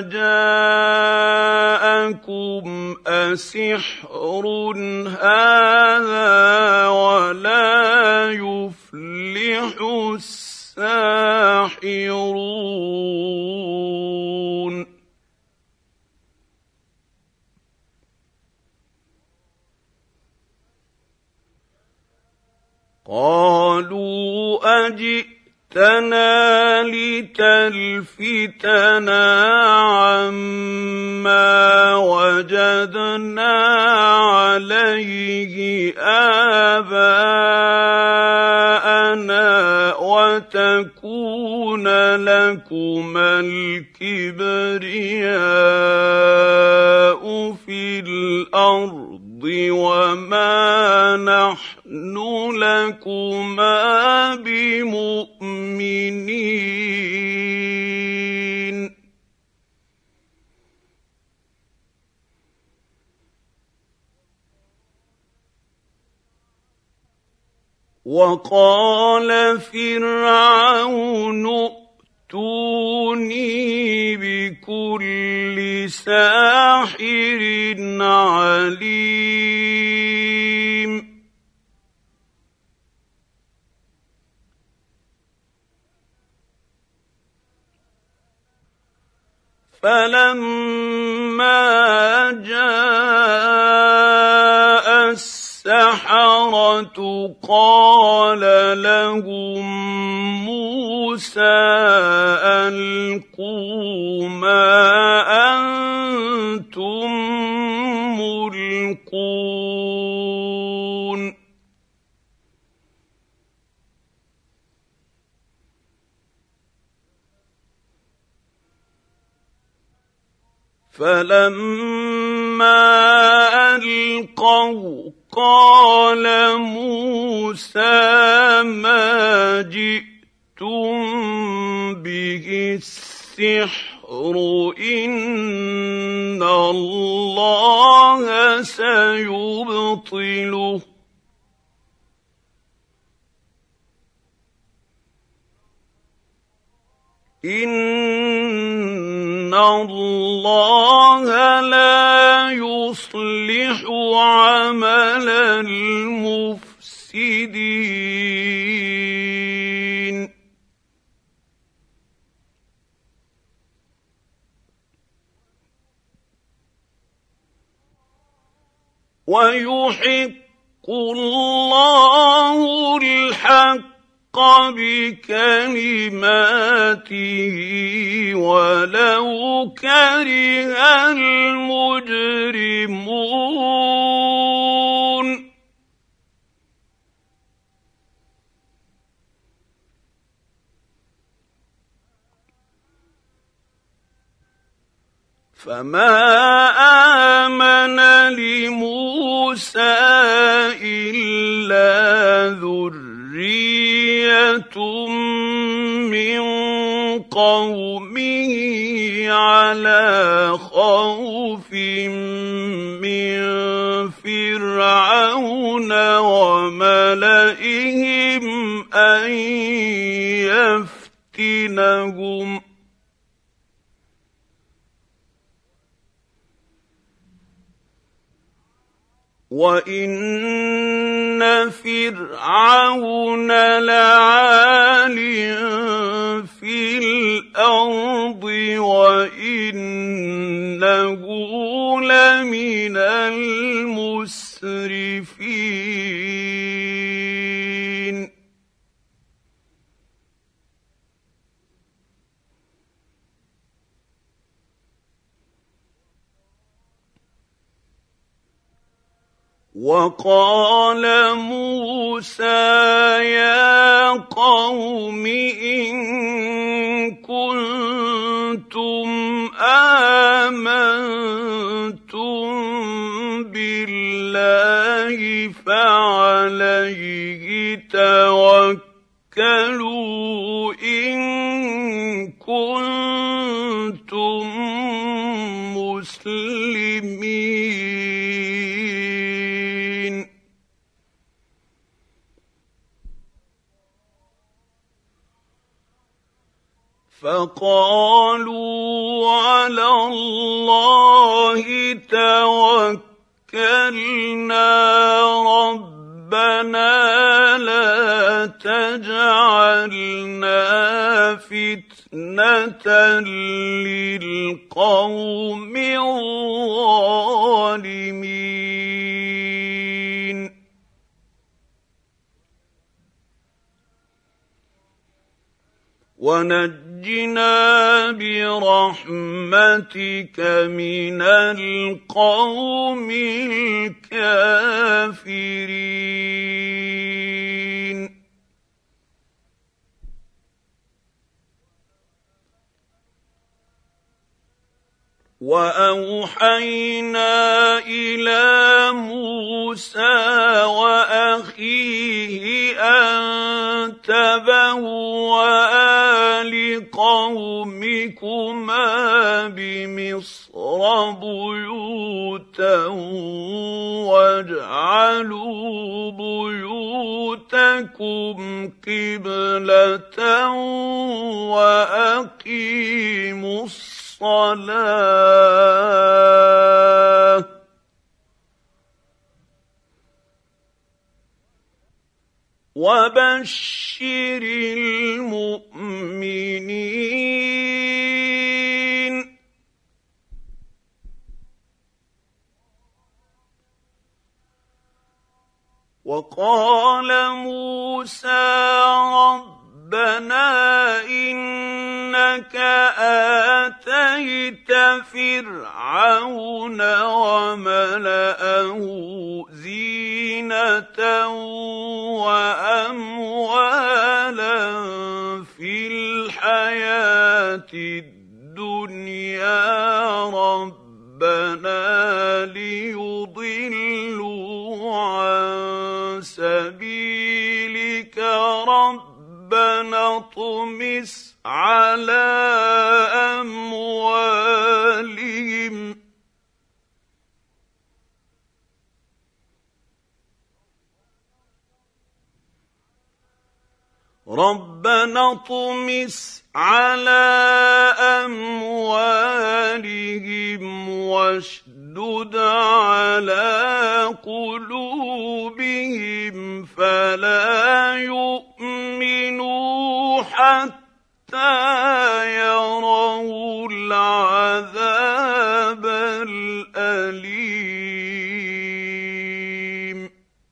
A: جاءكم أسحر هذا ولا يفلح الساحرون قالوا أجئتنا لتلفتنا عما وجدنا عليه آباءنا وتكون لكما الكبرياء في الأرض وما نحن لكما بمؤمنين وقال فرعون ائتوني بكل ساحر عليم فلما جاء السحرة قال لهم موسى ألقوا ما أنتم ملقون فلما ألقوا قال موسى ما جئتم به السحر إن الله سيبطله إن الله لا يصلح عمل المفسدين ويحق الله الحق بكلماته ولو كره المجرمون فما آمن لموسى إلا ذرية من قومه على خوف من فرعون وملئهم أن يفتنهم وَإِنَّ فِرْعَوْنَ لَعَالٍ فِي الْأَرْضِ وَإِنَّهُ لَمِنَ الْمُسْرِفِينَ وَقَالَ مُوسَىٰ يَا قَوْمِ إِن كُنتُمْ آمَنتُم بِاللَّهِ فَعَلَيْهِ تَوَكَّلُوا إِن كُنتُم مُّسْلِمِينَ فَقَالُوا عَلَى اللَّهِ تَوَكَّلْنَا رَبَّنَا لَا تَجْعَلْنَا فِتْنَةً لِّلْقَوْمِ الظَّالِمِينَ وَنَجِّنَا بِرَحْمَتِكَ مِنَ الْقَوْمِ الْكَافِرِينَ وَأَوْحَيْنَا إِلَىٰ مُوسَىٰ وَأَخِيهِ أَن تَبَوَّآ لِقَوْمِكُمَا بِمِصْرَ بُيُوتًا وَاجْعَلُوا بُيُوتَكُمْ قِبْلَةً وَأَقِيمُوا الصَّلَاةَ وَبَشِّرِ الْمُؤْمِنِينَ وقال موسى ربنا إنك آتيت فرعون وملأه زينة وأموالا في الحياة الدنيا ربنا ليضلوا عن سبيلك ربنا اطمس على أموالهم ربنا اطمس على أموالهم واشدد على قلوبهم فلا يؤمنوا حتى يروا العذاب الأليم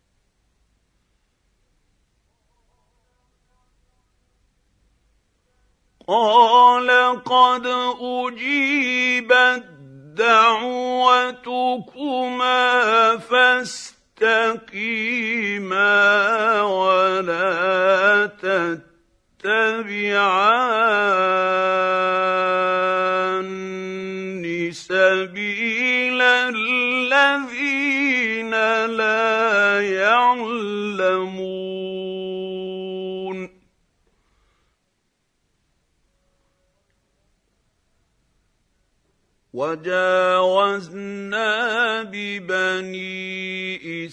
A: قال قد أجيبت دعوتكما فاستقيما ولا تتبعان سبيل الذين لا يعلمون وجاوزنا ببني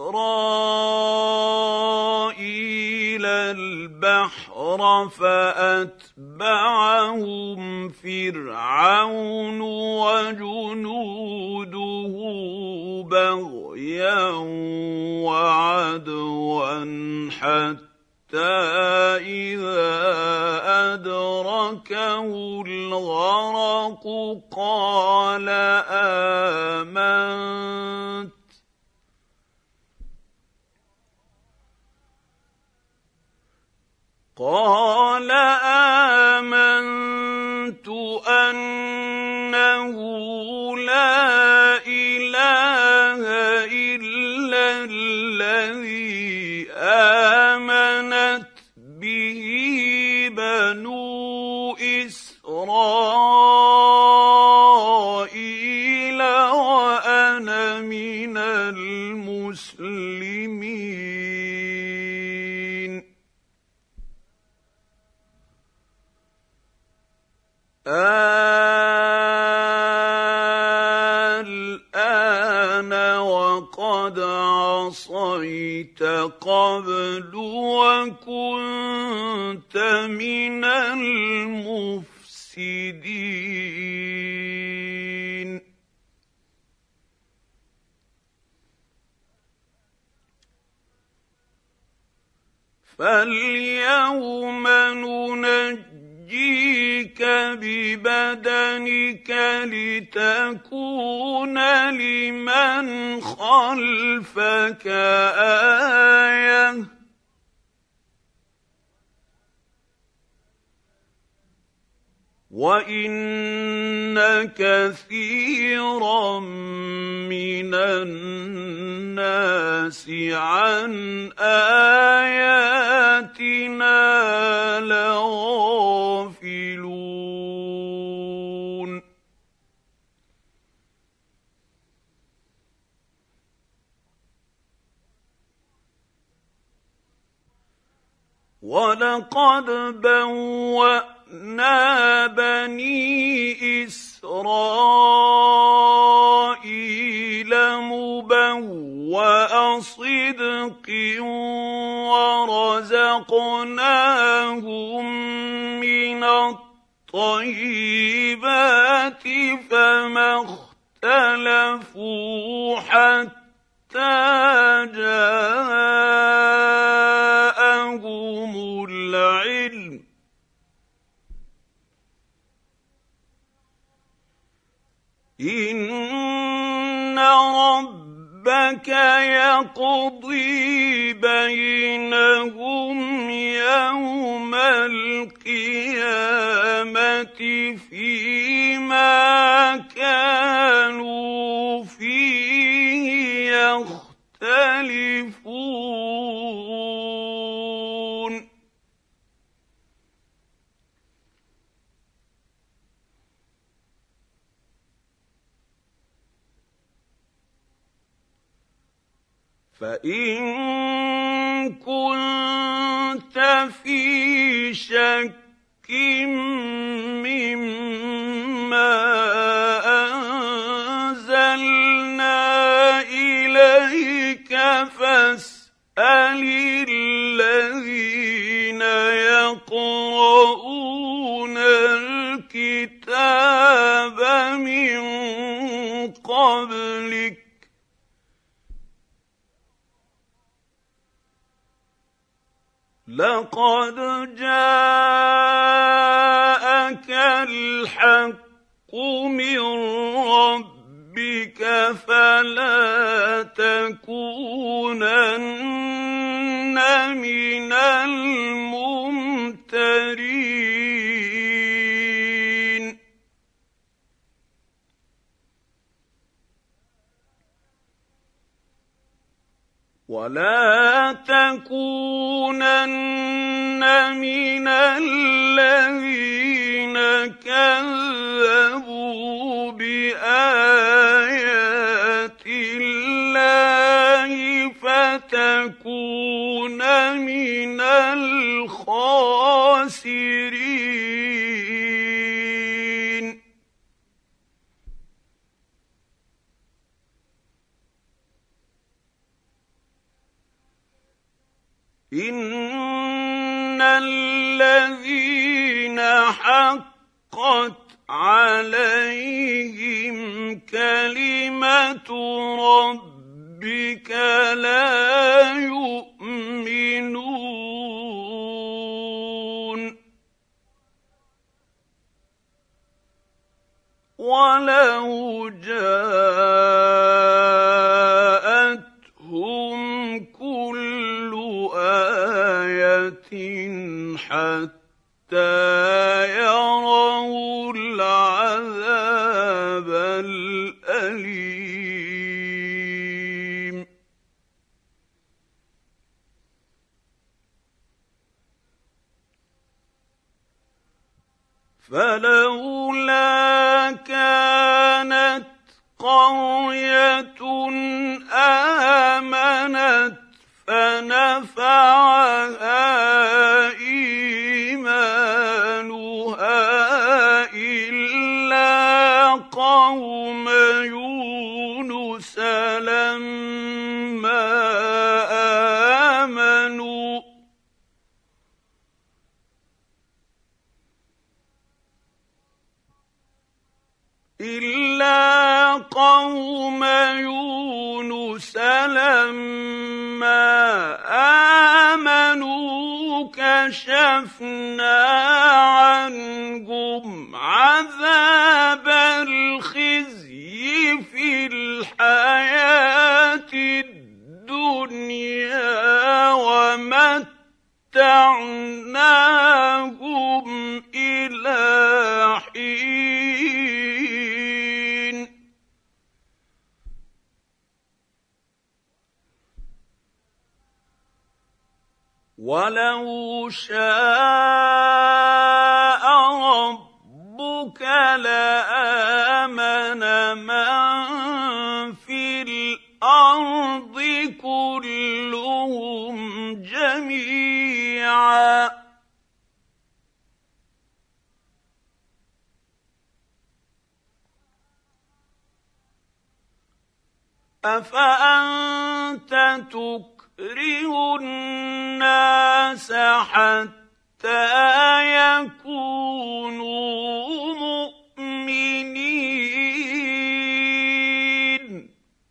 A: إسرائيل البحر فأتبعهم فرعون وجنوده بغيا وعدوا حتى إذا أدركه الغرق قال آمنت قال آمنت أنه لا إله إلا الذي آمنت به بنو إسرائيل وأنا من المسلمين الآن وقد عصيت قبل وكنت من المفسدين فاليوم ننجيك ببدنك لتكون لمن خلفك آية وإن كثيرا من الناس عن آياتنا لغافلون ولقد بوأنا بني إسرائيل مبوأ صدق ورزقناهم من الطيبات فما اختلفوا حتى جاءهم العلم إن ربك ربك يقضي بينهم يوم القيامة فيما كانوا فيه يختلفون فإن كنت في شك مما أنزلنا إليك فاسأل الذين يقرؤون الكتاب من قبلك لقد جاءك الحق من ربك فلا تكونن من الممترين ولا تكونن من الذين كذبوا بآيات الله فتكون من الخاسرين إن الذين حقت عليهم كلمة ربك لا يؤمنون ولو جاءتهم كل آية حتى يروا العذاب الأليم فلولا كانت قرية آمنت فنفعها إيمانها إلا قوم يونس لما آمنوا إلا قوم يونس لما آمنوا كشفنا عنهم عذاب الخزي في الحياة الدنيا ومتعناهم إلى حين ولو شاء ربك لآمن من في الأرض كلهم جميعا أفأنت تكره الناس حتى يكونوا مؤمنين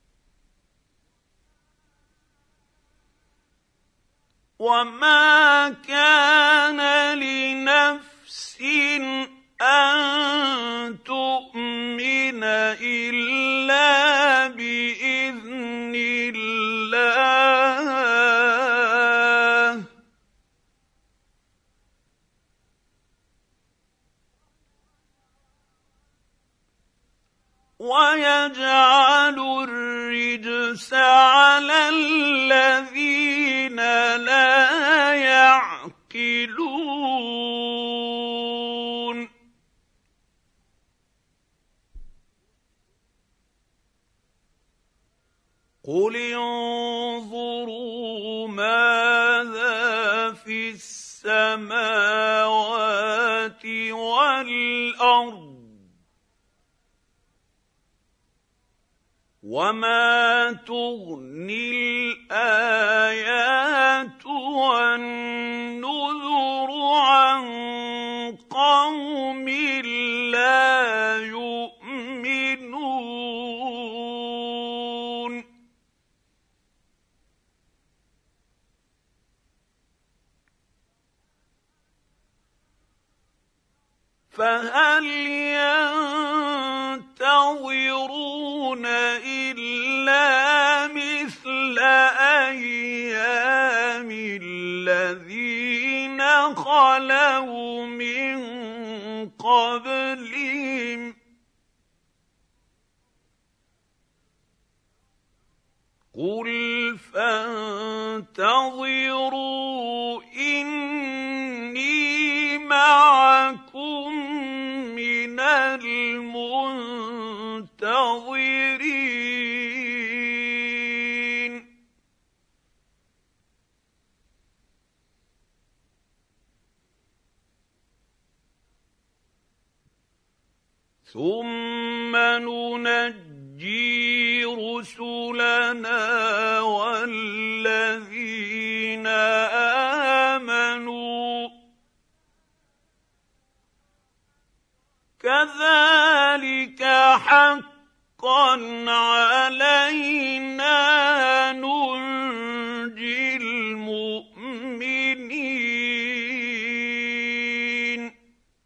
A: وما كان لنفس أن تؤمن إلا بإذن ويجعل الرجس على الذين لا يعقلون قل انظروا ماذا في السماوات والأرض وما تغني الآيات والنذر عن قوم لا يؤمنون فهل ينتظرون إلا مثل أيام الذين خلوا من قبلهم قل فانتظروا إني معكم من المنتظرين ثم ننجي رسلنا والذين آمنوا كذلك حقا علينا ننجي المؤمنين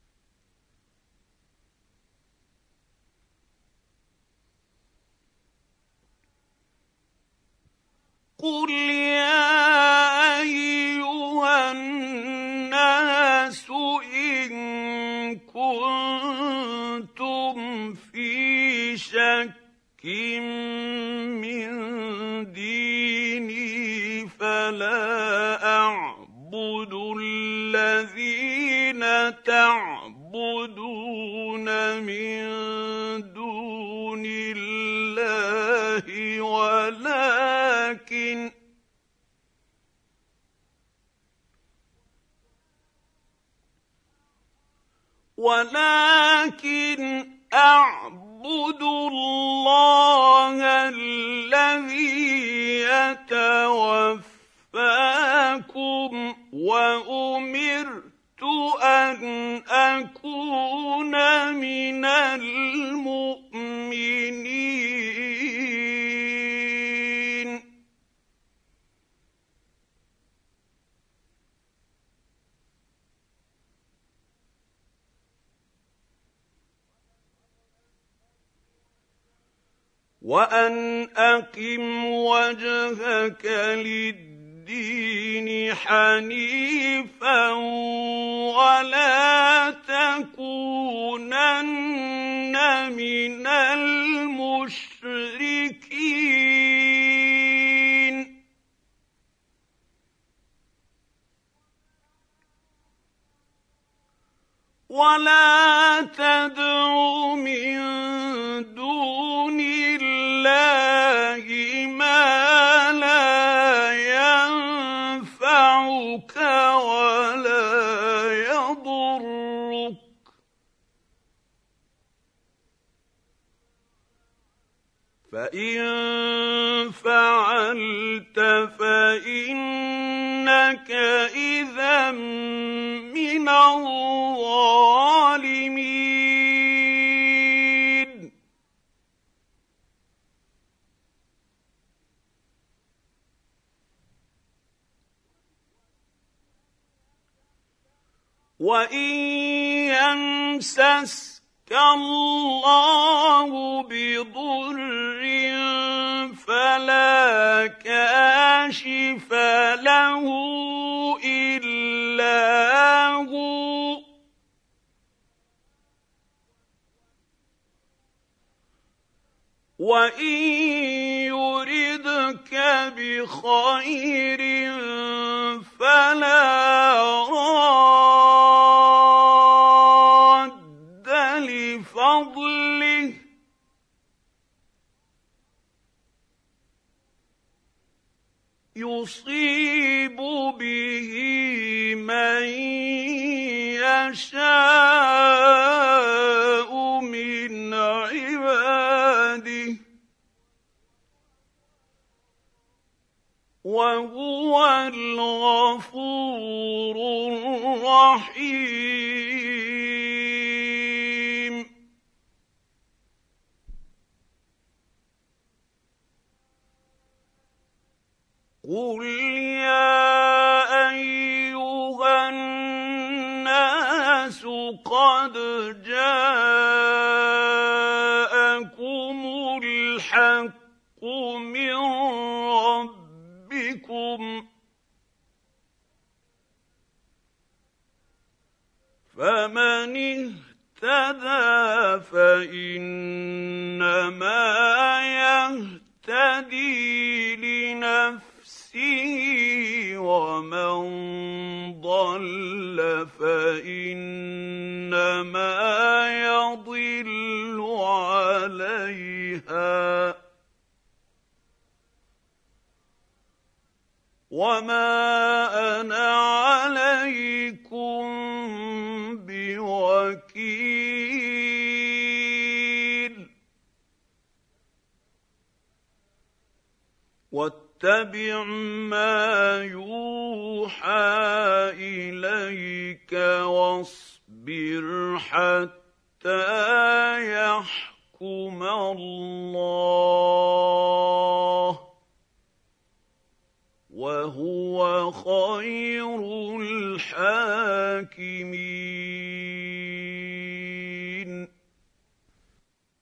A: قل يا أيها الناس إن كنتم في شك من ديني فلا أعبد الذين تعبدون من دون الله ولكن ولكن أعبد الله الذي يتوفاكم وأمرت أن أكون من المؤمنين وأن أقم وجهك للدين حنيفا ولا تكونن من المشركين ولا تدع من دون الله ما لا ينفعك ولا يضرك فإن فعلت فإنك إذا من الظالمين وإن يمسسك الله بضر فلا كاشف له إلا هو وَإِن يُرِدْكَ بِخَيْرٍ فَلَا رَادَّ لِفَضْلِهِ ۚ يُصِيبُ بِهِ مَن يَشَاءُ مِنْ عِبَادِهِ ۚ وَهُوَ الْغَفُورُ الرَّحِيمُ. قُلْ يَا أَيُّهَا النَّاسُ قَدْ جَاءَكُمُ الْحَقُّ مِن رَّبِّكُمْ ۖ فَمَنِ اهْتَدَىٰ فَإِنَّمَا يَهْتَدِي لِنَفْسِهِ ۖ وَمَن ضَلَّ فَإِنَّمَا يَضِلُّ عَلَيْهَا ۚ وَمَا أَنَا عَلَيْكُم بِوَكِيلٍ. وَاتَّبِعْ مَا يُوحَىٰ إِلَيْكَ وَاصْبِرْ حَتَّىٰ يَحْكُمَ اللَّهُ ۚ وَهُوَ خَيْرُ الْحَاكِمِينَ.